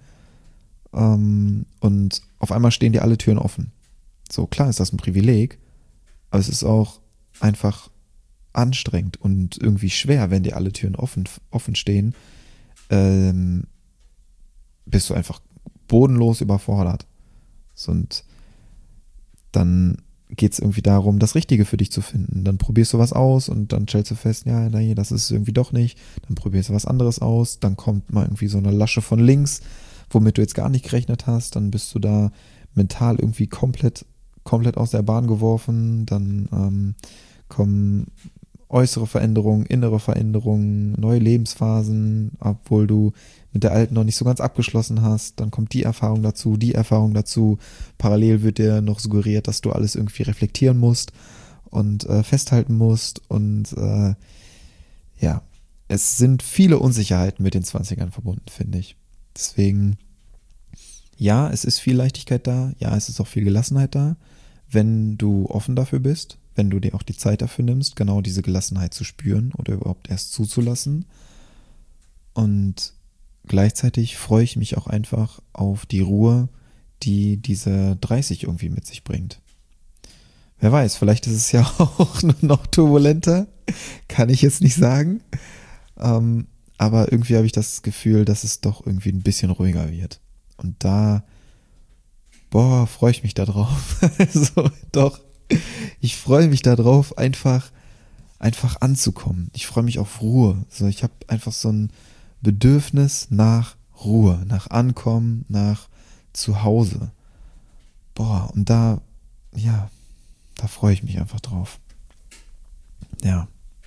ähm, und auf einmal stehen dir alle Türen offen. So, klar ist das ein Privileg, aber es ist auch einfach anstrengend und irgendwie schwer, wenn dir alle Türen offen, offen stehen, ähm, bist du einfach bodenlos überfordert. So, und dann geht es irgendwie darum, das Richtige für dich zu finden. Dann probierst du was aus und dann stellst du fest, ja, nee, das ist irgendwie doch nicht. Dann probierst du was anderes aus. Dann kommt mal irgendwie so eine Lasche von links, womit du jetzt gar nicht gerechnet hast. Dann bist du da mental irgendwie komplett, komplett aus der Bahn geworfen. Dann ähm, kommen äußere Veränderungen, innere Veränderungen, neue Lebensphasen, obwohl du mit der alten noch nicht so ganz abgeschlossen hast. Dann kommt die Erfahrung dazu, die Erfahrung dazu. Parallel wird dir noch suggeriert, dass du alles irgendwie reflektieren musst und äh, festhalten musst. Und äh, ja, es sind viele Unsicherheiten mit den Zwanzigern verbunden, finde ich. Deswegen, ja, es ist viel Leichtigkeit da. Ja, es ist auch viel Gelassenheit da, wenn du offen dafür bist, wenn du dir auch die Zeit dafür nimmst, genau diese Gelassenheit zu spüren oder überhaupt erst zuzulassen. Und gleichzeitig freue ich mich auch einfach auf die Ruhe, die diese dreißig irgendwie mit sich bringt. Wer weiß, vielleicht ist es ja auch noch turbulenter, kann ich jetzt nicht sagen. Ähm, aber irgendwie habe ich das Gefühl, dass es doch irgendwie ein bisschen ruhiger wird. Und da, boah, freue ich mich da drauf. Also doch, ich freue mich da drauf, einfach, einfach anzukommen. Ich freue mich auf Ruhe. So, ich habe einfach so ein Bedürfnis nach Ruhe, nach Ankommen, nach Zuhause. Boah, und da, ja, da freue ich mich einfach drauf. Ja.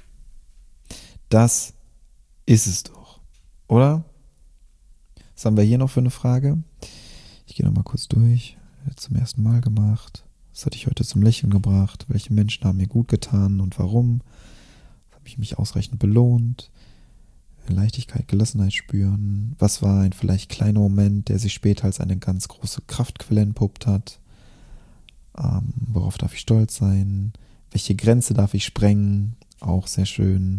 Das ist es doch, oder? Was haben wir hier noch für eine Frage? Ich gehe noch mal kurz durch. Zum ersten Mal gemacht. Was hatte ich heute zum Lächeln gebracht? Welche Menschen haben mir gut getan und warum? Habe ich mich ausreichend belohnt? Leichtigkeit, Gelassenheit spüren. Was war ein vielleicht kleiner Moment, der sich später als eine ganz große Kraftquelle entpuppt hat? Ähm, worauf darf ich stolz sein? Welche Grenze darf ich sprengen? Auch sehr schön.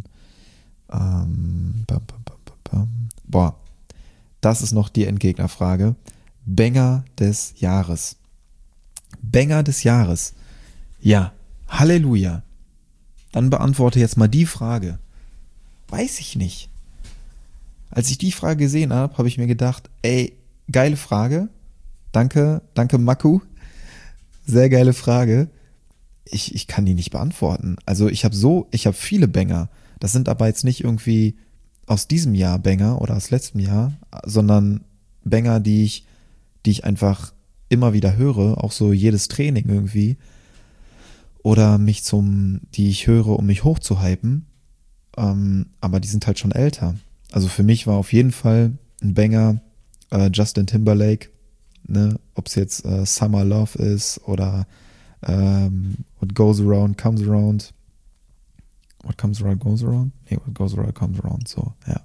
Ähm, bam, bam, bam, bam, bam. Boah, das ist noch die Endgegnerfrage. Banger des Jahres. Banger des Jahres. Ja, Halleluja. Dann beantworte jetzt mal die Frage. Weiß ich nicht. Als ich die Frage gesehen habe, habe ich mir gedacht, ey, geile Frage. Danke, danke Maku. Sehr geile Frage. Ich, ich kann die nicht beantworten. Also ich habe so, ich habe viele Banger. Das sind aber jetzt nicht irgendwie aus diesem Jahr Banger oder aus letztem Jahr, sondern Banger, die ich, die ich einfach immer wieder höre, auch so jedes Training irgendwie. Oder mich zum, die ich höre, um mich hochzuhypen. Ähm, aber die sind halt schon älter. Also für mich war auf jeden Fall ein Banger äh, Justin Timberlake, ne? Ob es jetzt äh, Summer Love ist oder ähm, What Goes Around Comes Around. What comes around goes around? Nee, what goes around comes around, so, ja.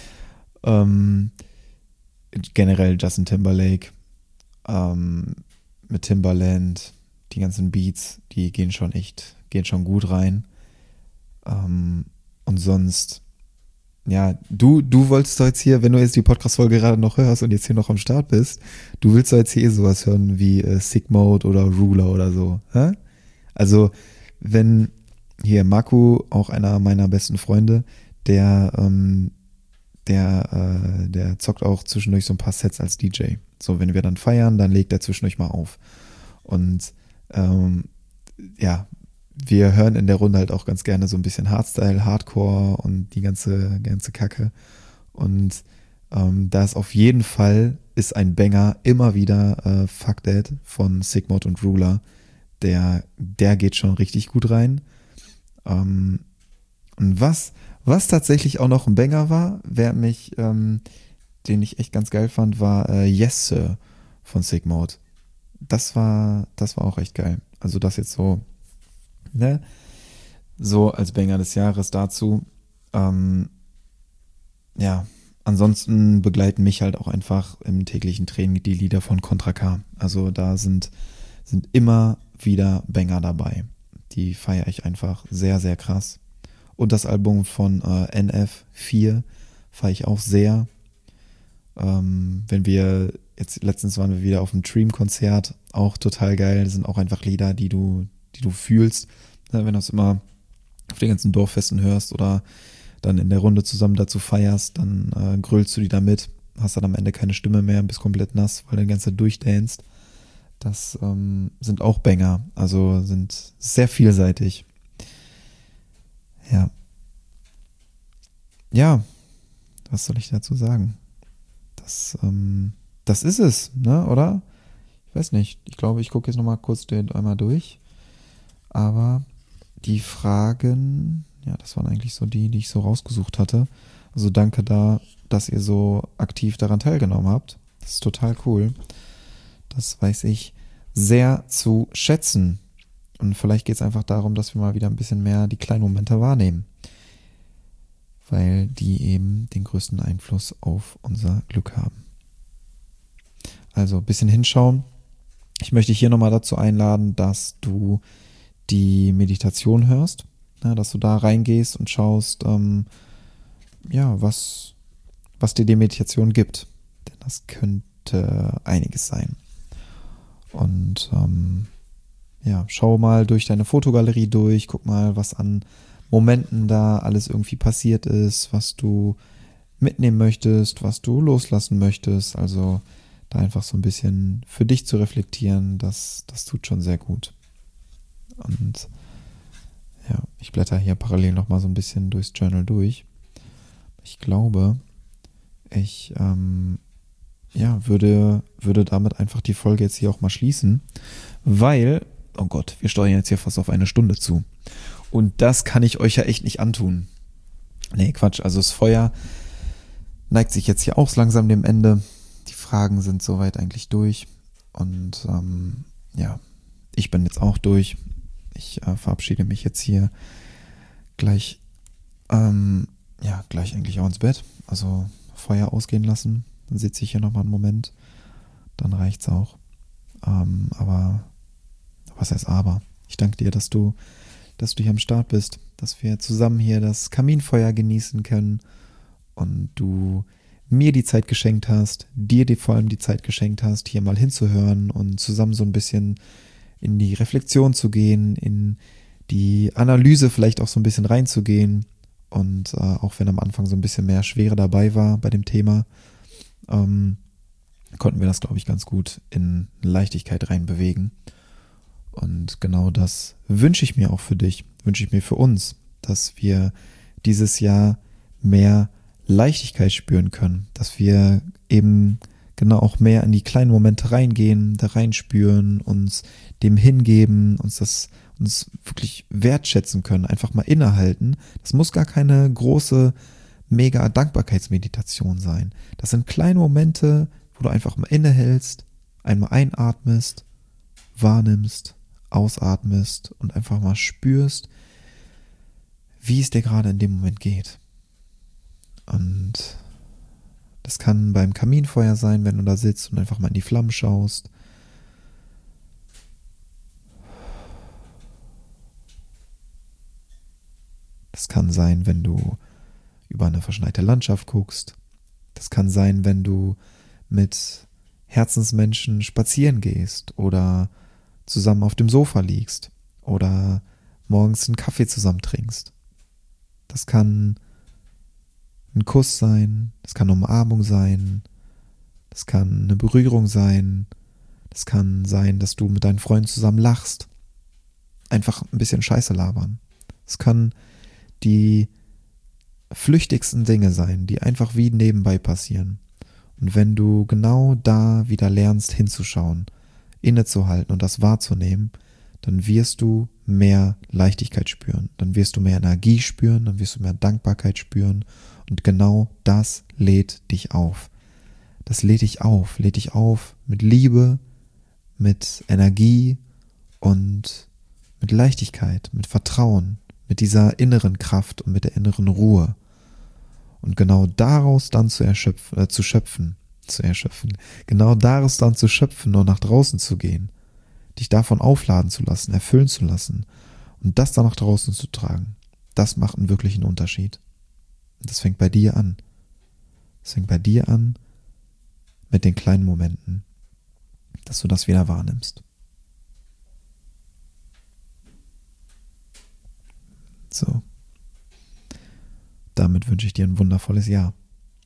Ähm, generell Justin Timberlake, ähm, mit Timbaland, die ganzen Beats, die gehen schon echt, gehen schon gut rein. Ähm, und sonst, ja, du, du wolltest doch jetzt hier, wenn du jetzt die Podcast-Folge gerade noch hörst und jetzt hier noch am Start bist, du willst doch jetzt hier sowas hören wie äh, Sick Mode oder Ruler oder so, hä? Also, wenn hier Marco, auch einer meiner besten Freunde, der, ähm, der, äh, der zockt auch zwischendurch so ein paar Sets als D J. So, wenn wir dann feiern, dann legt er zwischendurch mal auf. Und ähm, ja, wir hören in der Runde halt auch ganz gerne so ein bisschen Hardstyle, Hardcore und die ganze, ganze Kacke. Und ähm, da ist auf jeden Fall, ist ein Banger immer wieder äh, Fuck That von Sick Mode und Ruler. Der, der geht schon richtig gut rein. Ähm, und was, was tatsächlich auch noch ein Banger war, wer mich, ähm, den ich echt ganz geil fand, war äh, Yes Sir von Sick Mode. Das war, das war auch echt geil. Also das jetzt so, ne, so als Banger des Jahres dazu. Ähm, ja, ansonsten begleiten mich halt auch einfach im täglichen Training die Lieder von Contra K. Also da sind, sind immer wieder Banger dabei, Die feiere ich einfach sehr, sehr krass. Und das Album von äh, N F vier feiere ich auch sehr. Ähm, wenn wir, jetzt letztens waren wir wieder auf einem Dream-Konzert, auch total geil. Das sind auch einfach Lieder, die du, die du fühlst. Ja, wenn du es immer auf den ganzen Dorffesten hörst oder dann in der Runde zusammen dazu feierst, dann äh, grölst du die da mit, hast dann am Ende keine Stimme mehr, bist komplett nass, weil du die ganze Zeit durchdanst. Das ähm, sind auch Banger, also sind sehr vielseitig. Ja. Ja, was soll ich dazu sagen? Das, ähm, das ist es, ne, oder? Ich weiß nicht. Ich glaube, ich gucke jetzt nochmal kurz den einmal durch. Aber die Fragen, ja, das waren eigentlich so die, die ich so rausgesucht hatte. Also danke da, dass ihr so aktiv daran teilgenommen habt. Das ist total cool. Das weiß ich sehr zu schätzen. Und vielleicht geht es einfach darum, dass wir mal wieder ein bisschen mehr die kleinen Momente wahrnehmen. Weil die eben den größten Einfluss auf unser Glück haben. Also ein bisschen hinschauen. Ich möchte dich hier nochmal dazu einladen, dass du die Meditation hörst, ja, dass du da reingehst und schaust, ähm, ja, was, was dir die Meditation gibt. Denn das könnte einiges sein. Und ähm, ja, schau mal durch deine Fotogalerie durch, guck mal, was an Momenten da alles irgendwie passiert ist, was du mitnehmen möchtest, was du loslassen möchtest. Also da einfach so ein bisschen für dich zu reflektieren, das, das tut schon sehr gut. Und ja, ich blätter hier parallel nochmal so ein bisschen durchs Journal durch. Ich glaube, ich ähm, ja, würde, würde damit einfach die Folge jetzt hier auch mal schließen, weil, oh Gott, wir steuern jetzt hier fast auf eine Stunde zu. Und das kann ich euch ja echt nicht antun. Nee, Quatsch, also das Feuer neigt sich jetzt hier auch langsam dem Ende. Die Fragen sind soweit eigentlich durch. Und ähm, ja, ich bin jetzt auch durch. Ich äh, verabschiede mich jetzt hier gleich, ähm, ja, gleich eigentlich auch ins Bett. Also Feuer ausgehen lassen. Dann sitze ich hier nochmal einen Moment. Dann reicht's auch. Ähm, aber, was heißt aber? Ich danke dir, dass du, dass du hier am Start bist. Dass wir zusammen hier das Kaminfeuer genießen können. Und du mir die Zeit geschenkt hast, dir die, vor allem die Zeit geschenkt hast, hier mal hinzuhören und zusammen so ein bisschen in die Reflexion zu gehen, in die Analyse vielleicht auch so ein bisschen reinzugehen. Und äh, auch wenn am Anfang so ein bisschen mehr Schwere dabei war bei dem Thema, ähm, konnten wir das, glaube ich, ganz gut in Leichtigkeit reinbewegen. Und genau das wünsche ich mir auch für dich, wünsche ich mir für uns, dass wir dieses Jahr mehr Leichtigkeit spüren können, dass wir eben genau auch mehr in die kleinen Momente reingehen, da reinspüren, uns dem hingeben, uns das, uns wirklich wertschätzen können, einfach mal innehalten. Das muss gar keine große, mega Dankbarkeitsmeditation sein. Das sind kleine Momente, wo du einfach mal innehältst, einmal einatmest, wahrnimmst, ausatmest und einfach mal spürst, wie es dir gerade in dem Moment geht. Und das kann beim Kaminfeuer sein, wenn du da sitzt und einfach mal in die Flammen schaust. Das kann sein, wenn du über eine verschneite Landschaft guckst. Das kann sein, wenn du mit Herzensmenschen spazieren gehst oder zusammen auf dem Sofa liegst oder morgens einen Kaffee zusammen trinkst. Das kann ein Kuss sein, das kann eine Umarmung sein, das kann eine Berührung sein, das kann sein, dass du mit deinen Freunden zusammen lachst. Einfach ein bisschen Scheiße labern. Es kann die flüchtigsten Dinge sein, die einfach wie nebenbei passieren. Und wenn du genau da wieder lernst hinzuschauen, innezuhalten und das wahrzunehmen, dann wirst du mehr Leichtigkeit spüren, dann wirst du mehr Energie spüren, dann wirst du mehr Dankbarkeit spüren und genau das lädt dich auf. Das lädt dich auf, lädt dich auf mit Liebe, mit Energie und mit Leichtigkeit, mit Vertrauen, mit dieser inneren Kraft und mit der inneren Ruhe. Und genau daraus dann zu, erschöpfen, äh, zu schöpfen, zu erschöpfen, genau daraus dann zu schöpfen und nach draußen zu gehen, dich davon aufladen zu lassen, erfüllen zu lassen Und das dann nach draußen zu tragen, das macht einen wirklichen Unterschied. Und das fängt bei dir an. Das fängt bei dir an mit den kleinen Momenten, dass du das wieder wahrnimmst. So. Damit wünsche ich dir ein wundervolles Jahr.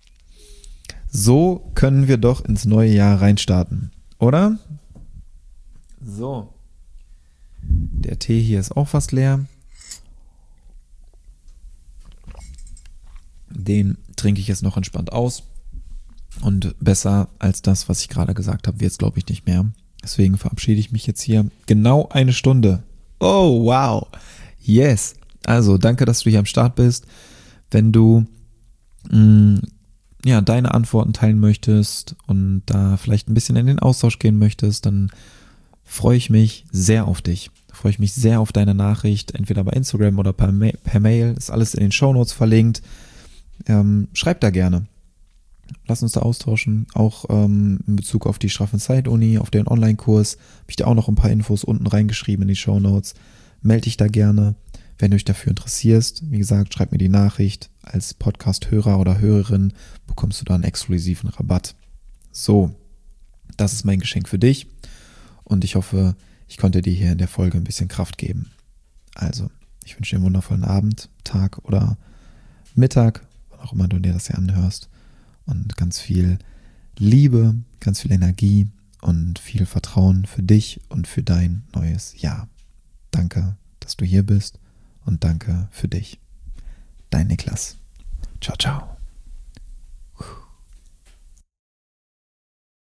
So können wir doch ins neue Jahr reinstarten, oder? So. Der Tee hier ist auch fast leer. Den trinke ich jetzt noch entspannt aus. Und besser als das, was ich gerade gesagt habe, wird es, glaube ich, nicht mehr. Deswegen verabschiede ich mich jetzt hier. Genau eine Stunde. Oh, wow. Yes. Also, danke, dass du hier am Start bist. Wenn du mh, ja, deine Antworten teilen möchtest und da vielleicht ein bisschen in den Austausch gehen möchtest, dann freue ich mich sehr auf dich. Freue ich mich sehr auf deine Nachricht, entweder bei Instagram oder per, Ma- per Mail. Ist alles in den Shownotes verlinkt. Ähm, schreib da gerne. Lass uns da austauschen. Auch ähm, in Bezug auf die Straff- und Zeit-Uni, auf den Online-Kurs, habe ich dir auch noch ein paar Infos unten reingeschrieben in die Shownotes. Melde dich da gerne, wenn du dich dafür interessierst. Wie gesagt, schreib mir die Nachricht. Als Podcast-Hörer oder Hörerin bekommst du da einen exklusiven Rabatt. So, das ist mein Geschenk für dich. Und ich hoffe, ich konnte dir hier in der Folge ein bisschen Kraft geben. Also, ich wünsche dir einen wundervollen Abend, Tag oder Mittag, wann auch immer du dir das hier anhörst. Und ganz viel Liebe, ganz viel Energie und viel Vertrauen für dich und für dein neues Jahr. Danke, dass du hier bist und danke für dich. Dein Niklas. Ciao, ciao.